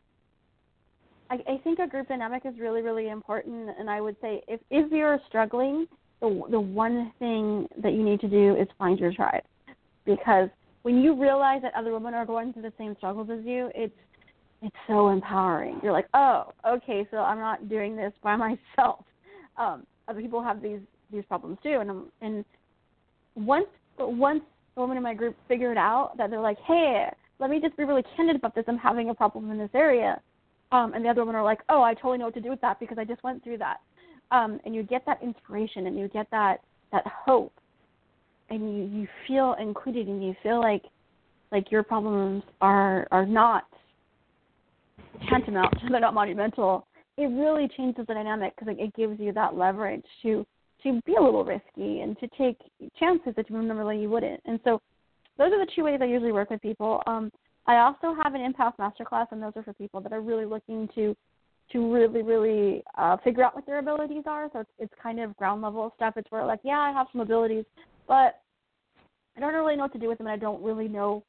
I think a group dynamic is really, really important, and I would say if you're struggling, the one thing that you need to do is find your tribe, because when you realize that other women are going through the same struggles as you, it's so empowering. You're like, oh, okay, so I'm not doing this by myself. Other people have these problems too, and once the women in my group figured out that they're like, hey, let me just be really candid about this. I'm having a problem in this area. And the other women are like, oh, I totally know what to do with that because I just went through that. And you get that inspiration and you get that hope, and you feel included, and you feel like your problems are not tantamount, they're not monumental. It really changes the dynamic because it gives you that leverage to be a little risky and to take chances that normally you wouldn't. And so those are the two ways I usually work with people. I also have an Empath Masterclass, and those are for people that are really looking to really, really figure out what their abilities are. So it's kind of ground level stuff. It's where, like, yeah, I have some abilities, but I don't really know what to do with them, and I don't really know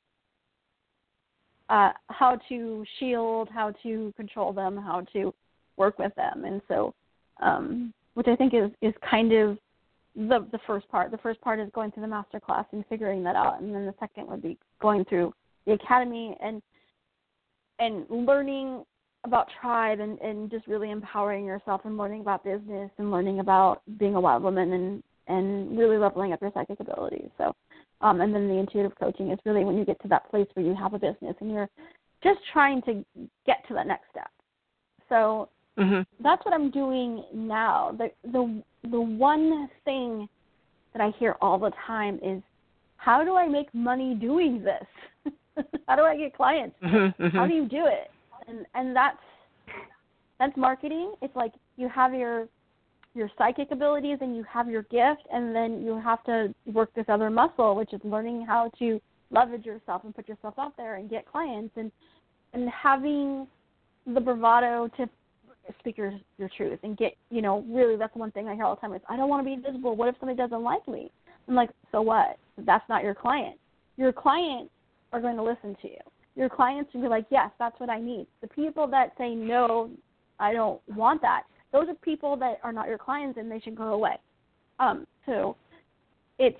how to shield, how to control them, how to work with them. And so, which I think is kind of the first part. The first part is going through the Masterclass and figuring that out, and then the second would be going through the academy and learning about tribe and just really empowering yourself and learning about business and learning about being a wild woman and really leveling up your psychic abilities. So, and then the intuitive coaching is really when you get to that place where you have a business and you're just trying to get to that next step. So that's what I'm doing now. The one thing that I hear all the time is, how do I make money doing this? How do I get clients? How do you do it? And that's marketing. It's like you have your psychic abilities and you have your gift, and then you have to work this other muscle, which is learning how to leverage yourself and put yourself out there and get clients, and having the bravado to speak your truth and get, really, that's one thing I hear all the time is, I don't want to be visible. What if somebody doesn't like me? I'm like, so what? That's not your client. Your clients are going to listen to you. Your clients will be like, yes, that's what I need. The people that say, no, I don't want that, those are people that are not your clients, and they should go away. So it's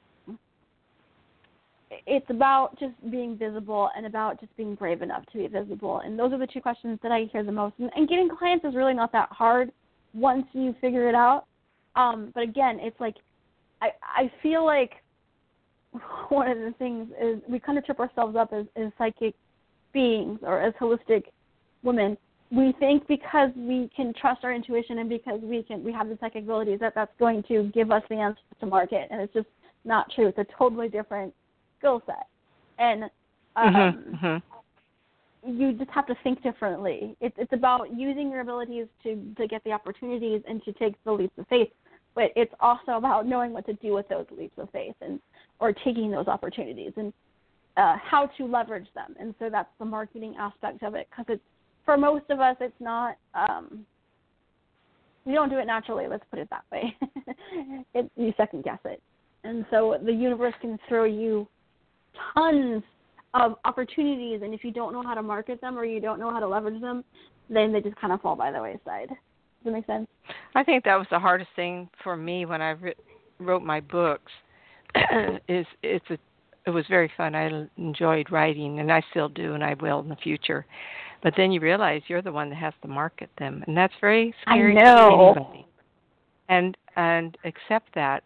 about just being visible and about just being brave enough to be visible. And those are the two questions that I hear the most. And getting clients is really not that hard once you figure it out. But again, it's like I feel like one of the things is we kind of trip ourselves up as psychic beings or as holistic women. We think because we can trust our intuition and because we have the psychic abilities that that's going to give us the answers to market, and it's just not true. It's a totally different skill set, and you just have to think differently. It's about using your abilities to get the opportunities and to take the leaps of faith, but it's also about knowing what to do with those leaps of faith or taking those opportunities and how to leverage them. And so that's the marketing aspect of it, because it's, for most of us, it's not, we don't do it naturally, let's put it that way. You second guess it. And so the universe can throw you tons of opportunities, and if you don't know how to market them or you don't know how to leverage them, then they just kind of fall by the wayside. Does that make sense? I think that was the hardest thing for me when I wrote my books. It was very fun. I enjoyed writing, and I still do, and I will in the future. But then you realize you're the one that has to market them, and that's very scary I know. to anybody. And accept that.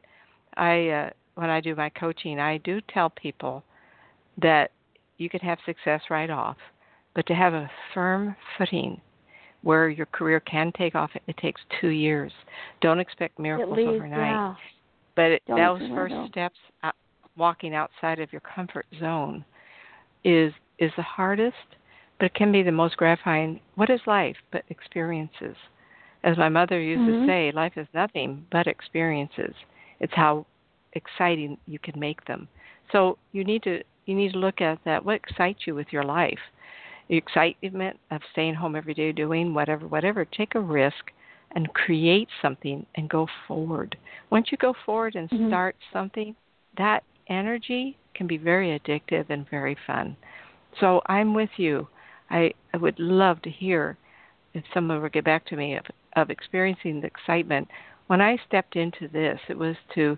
When I do my coaching, I do tell people that you could have success right off, but to have a firm footing where your career can take off, it takes 2 years. Don't expect miracles overnight. Yeah. But those first steps, walking outside of your comfort zone, is the hardest, but it can be the most gratifying. What is life but experiences? As my mother used to say, life is nothing but experiences. It's how exciting you can make them. So you need to look at that. What excites you with your life? The excitement of staying home every day doing whatever. Take a risk and create something and go forward. Once you go forward and start something, that energy can be very addictive and very fun. So I'm with you. I would love to hear if someone would get back to me of experiencing the excitement. When I stepped into this, it was to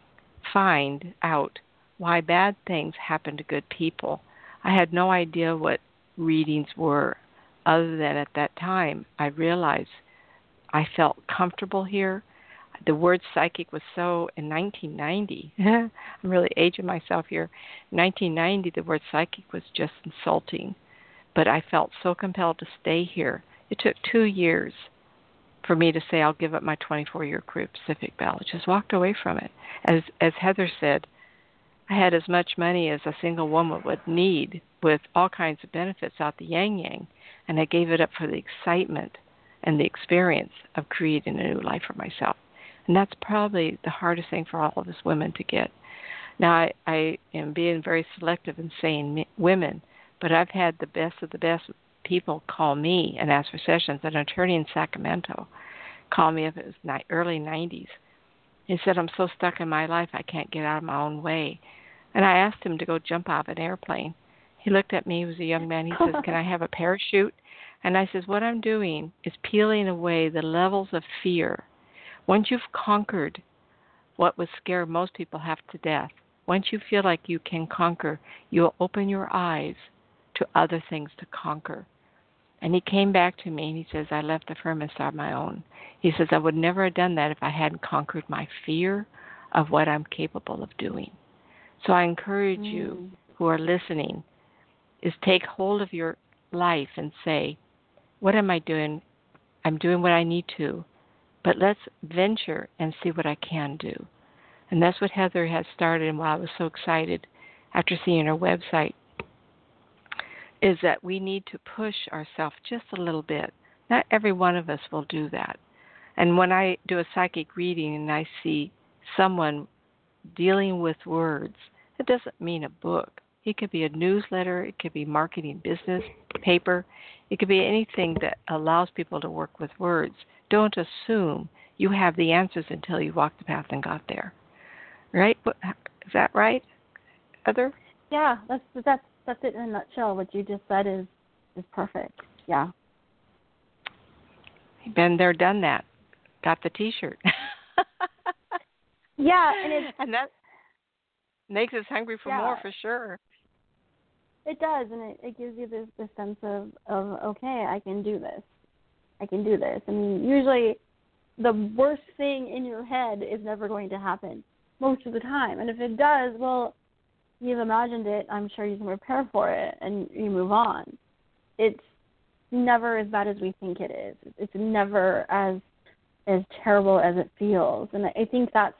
find out why bad things happen to good people. I had no idea what readings were, other than at that time I realized I felt comfortable here. The word psychic was so, in 1990, I'm really aging myself here, 1990 the word psychic was just insulting, but I felt so compelled to stay here. It took 2 years for me to say I'll give up my 24-year career at Pacific Bell. I just walked away from it. As Heather said, I had as much money as a single woman would need with all kinds of benefits out the yang, and I gave it up for the excitement and the experience of creating a new life for myself. And that's probably the hardest thing for all of us women to get. Now, I am being very selective in saying women, but I've had the best of the best people call me and ask for sessions. An attorney in Sacramento called me up, it was early 90s. He said, I'm so stuck in my life, I can't get out of my own way. And I asked him to go jump out of an airplane. He looked at me, he was a young man, he says, can I have a parachute? And I says, what I'm doing is peeling away the levels of fear. Once you've conquered what would scare most people half to death, once you feel like you can conquer, you'll open your eyes to other things to conquer. And he came back to me and he says, I left the firm and started my own. He says, I would never have done that if I hadn't conquered my fear of what I'm capable of doing. So I encourage you who are listening, is take hold of your life and say, what am I doing? I'm doing what I need to, but let's venture and see what I can do. And that's what Heather has started, and why I was so excited after seeing her website, is that we need to push ourselves just a little bit. Not every one of us will do that. And when I do a psychic reading and I see someone dealing with words, it doesn't mean a book. It could be a newsletter. It could be marketing business, paper. It could be anything that allows people to work with words. Don't assume you have the answers until you walk the path and got there. Right? Is that right, Heather? Yeah, that's it in a nutshell. What you just said is perfect. Yeah. Been there, done that. Got the T-shirt. Yeah, and that makes us hungry for more, for sure. It does, and it gives you this sense of okay, I can do this. I can do this. I mean, usually the worst thing in your head is never going to happen most of the time. And if it does, well, you've imagined it, I'm sure you can prepare for it and you move on. It's never as bad as we think it is. It's never as terrible as it feels. And I think that's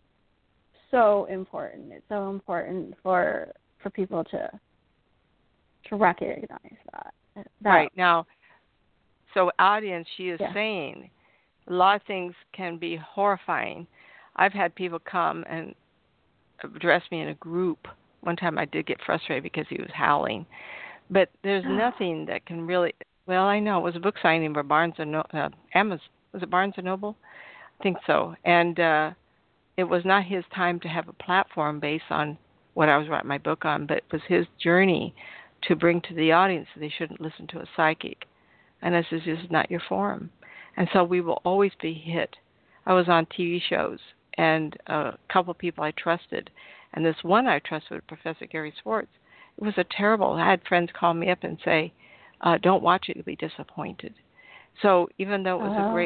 so important. It's so important for people to recognize that. Right. Now, so audience, she is Yeah. saying a lot of things can be horrifying. I've had people come and address me in a group. One time I did get frustrated because he was howling. But there's nothing that can really, well, I know, it was a book signing for Barnes & Amazon. Was it Barnes & Noble? I think so. And it was not his time to have a platform based on what I was writing my book on, but it was his journey to bring to the audience that they shouldn't listen to a psychic. And I said, this is not your forum. And so we will always be hit. I was on TV shows, and a couple of people I trusted, and this one I trusted was Professor Gary Schwartz. It was a terrible, I had friends call me up and say, don't watch it, you'll be disappointed. So even though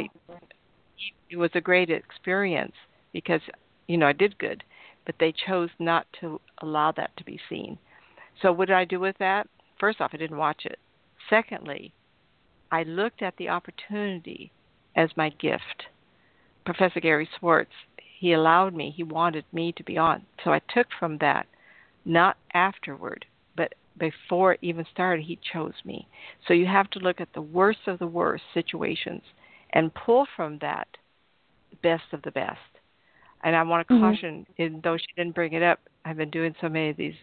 it was a great experience because, I did good, but they chose not to allow that to be seen. So what did I do with that? First off, I didn't watch it. Secondly, I looked at the opportunity as my gift. Professor Gary Schwartz, he wanted me to be on. So I took from that, not afterward, but before it even started, he chose me. So you have to look at the worst of the worst situations and pull from that the best of the best. And I want to caution, even though she didn't bring it up, I've been doing so many of these,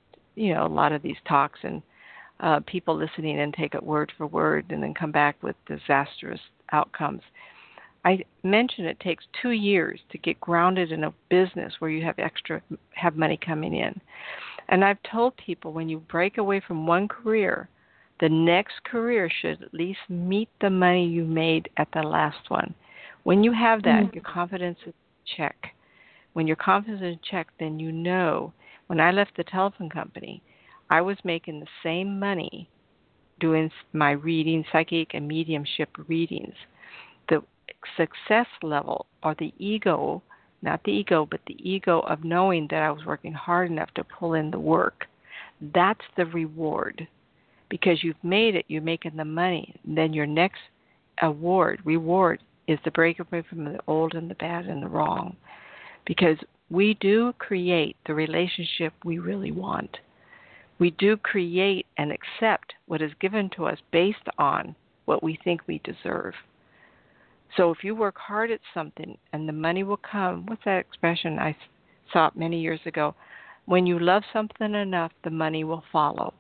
a lot of these talks, and people listening and take it word for word and then come back with disastrous outcomes. I mentioned it takes 2 years to get grounded in a business where you have money coming in. And I've told people when you break away from one career, the next career should at least meet the money you made at the last one. When you have that, your confidence is in check. When your confidence is in check, then when I left the telephone company, I was making the same money doing my reading, psychic and mediumship readings. The success level, or the ego, not the ego, but the ego of knowing that I was working hard enough to pull in the work, that's the reward. Because you've made it, you're making the money. And then your next reward, is the break away from the old and the bad and the wrong. Because we do create the relationship we really want. We do create and accept what is given to us based on what we think we deserve. So if you work hard at something and the money will come, what's that expression I saw it many years ago? When you love something enough, the money will follow.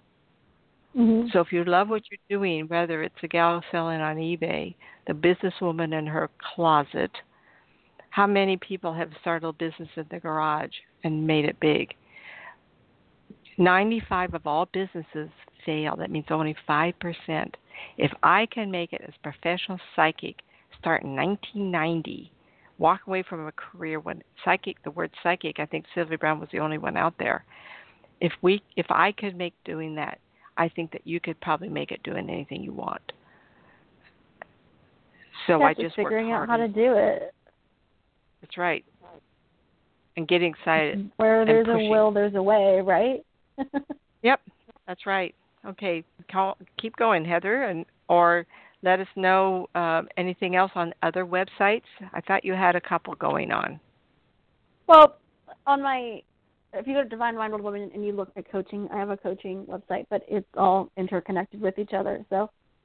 So if you love what you're doing, whether it's a gal selling on eBay, the businesswoman in her closet, how many people have started a business in the garage and made it big? 95 of all businesses fail. That means only 5%. If I can make it as a professional psychic, start in 1990, walk away from a career when the word psychic, I think Sylvia Brown was the only one out there. If I could make doing that, I think that you could probably make it doing anything you want. So I just figuring out how to do it. That's right. And getting excited. Where there's a will, there's a way, right? Yep, that's right. Okay, keep going, Heather, or let us know anything else on other websites. I thought you had a couple going on. Well, if you go to Divine Mind World Woman and you look at coaching, I have a coaching website, but it's all interconnected with each other. So,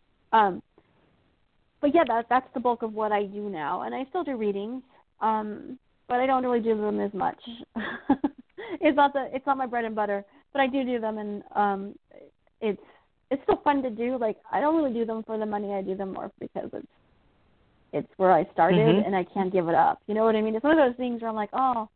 but yeah, that's the bulk of what I do now, and I still do readings, but I don't really do them as much. It's not my bread and butter, but I do them, and it's still fun to do. Like, I don't really do them for the money. I do them more because it's where I started, and I can't give it up. You know what I mean? It's one of those things where I'm like, oh,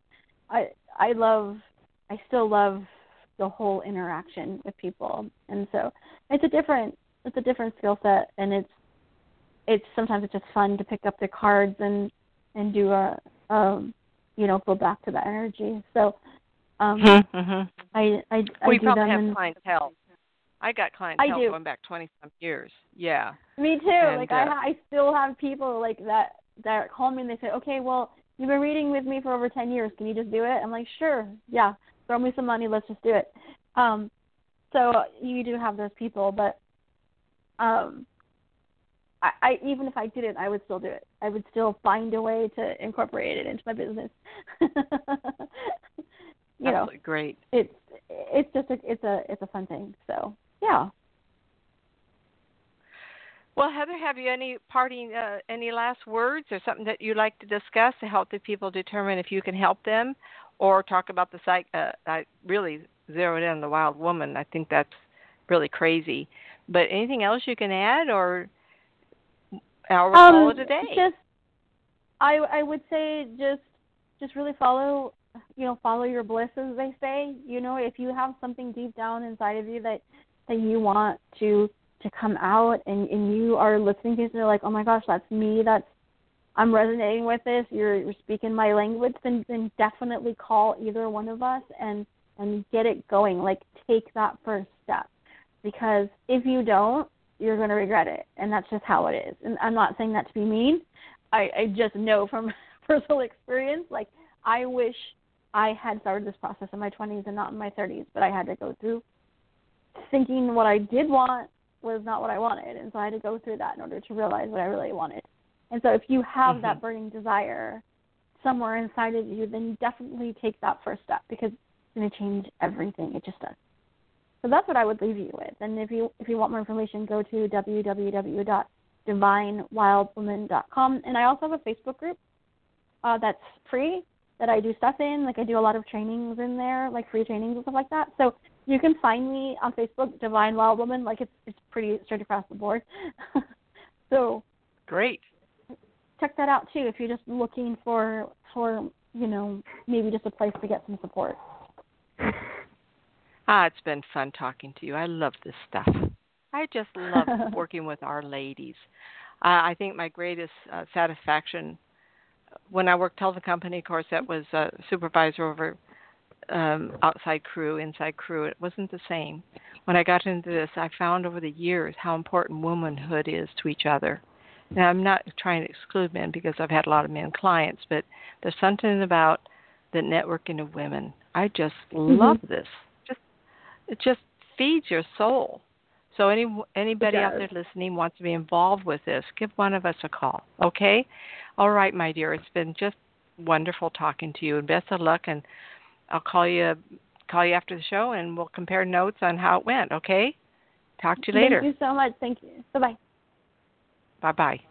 I still love the whole interaction with people, and so it's a different skill set, and it's sometimes it's just fun to pick up the cards and do go back to that energy. So I we do probably them have clientele. I got clientele going back 20-some years. Yeah. Me too. And, I still have people like that call me and they say, okay, well, you've been reading with me for over 10 years. Can you just do it? I'm like, sure, yeah. throw me some money, let's just do it. So you do have those people, but I even if I didn't, I would still do it. I would still find a way to incorporate it into my business. Absolutely great. It's just it's a fun thing. So yeah. Well, Heather, have you any any last words or something that you'd like to discuss to help the people determine if you can help them, or talk about the site? I really zeroed in on the wild woman. I think that's really crazy. But anything else you can add, or we'll call it a day? I would say just really follow your bliss, as they say. If you have something deep down inside of you that you want to come out, and you are listening to it, and you're like, oh my gosh, that's me, I'm resonating with this, you're speaking my language, then definitely call either one of us and get it going. Like, take that first step, because if you don't, you're going to regret it, and that's just how it is. And I'm not saying that to be mean. I just know from personal experience, like, I wish I had started this process in my 20s and not in my 30s, but I had to go through thinking what I did want was not what I wanted, and so I had to go through that in order to realize what I really wanted. And so if you have that burning desire somewhere inside of you, then definitely take that first step, because it's going to change everything. It just does. So that's what I would leave you with. And if you want more information, go to www.divinewildwoman.com. And I also have a Facebook group that's free that I do stuff in. Like, I do a lot of trainings in there, like free trainings and stuff like that. So you can find me on Facebook, Divine Wild Woman. Like, it's pretty straight across the board. So great. Check that out too if you're just looking for maybe just a place to get some support. It's been fun talking to you. I love this stuff. I just love working with our ladies. I think my greatest satisfaction when I worked telephone company, of course, that was a supervisor over outside crew, inside crew. It wasn't the same. When I got into this, I found over the years how important womanhood is to each other. And I'm not trying to exclude men, because I've had a lot of men clients, but there's something about the networking of women. I just love this. It just feeds your soul. So anybody out there listening wants to be involved with this, give one of us a call, okay? All right, my dear. It's been just wonderful talking to you, and best of luck. And I'll call you after the show, and we'll compare notes on how it went, okay? Talk to you later. Thank you so much. Thank you. Bye-bye. Bye-bye.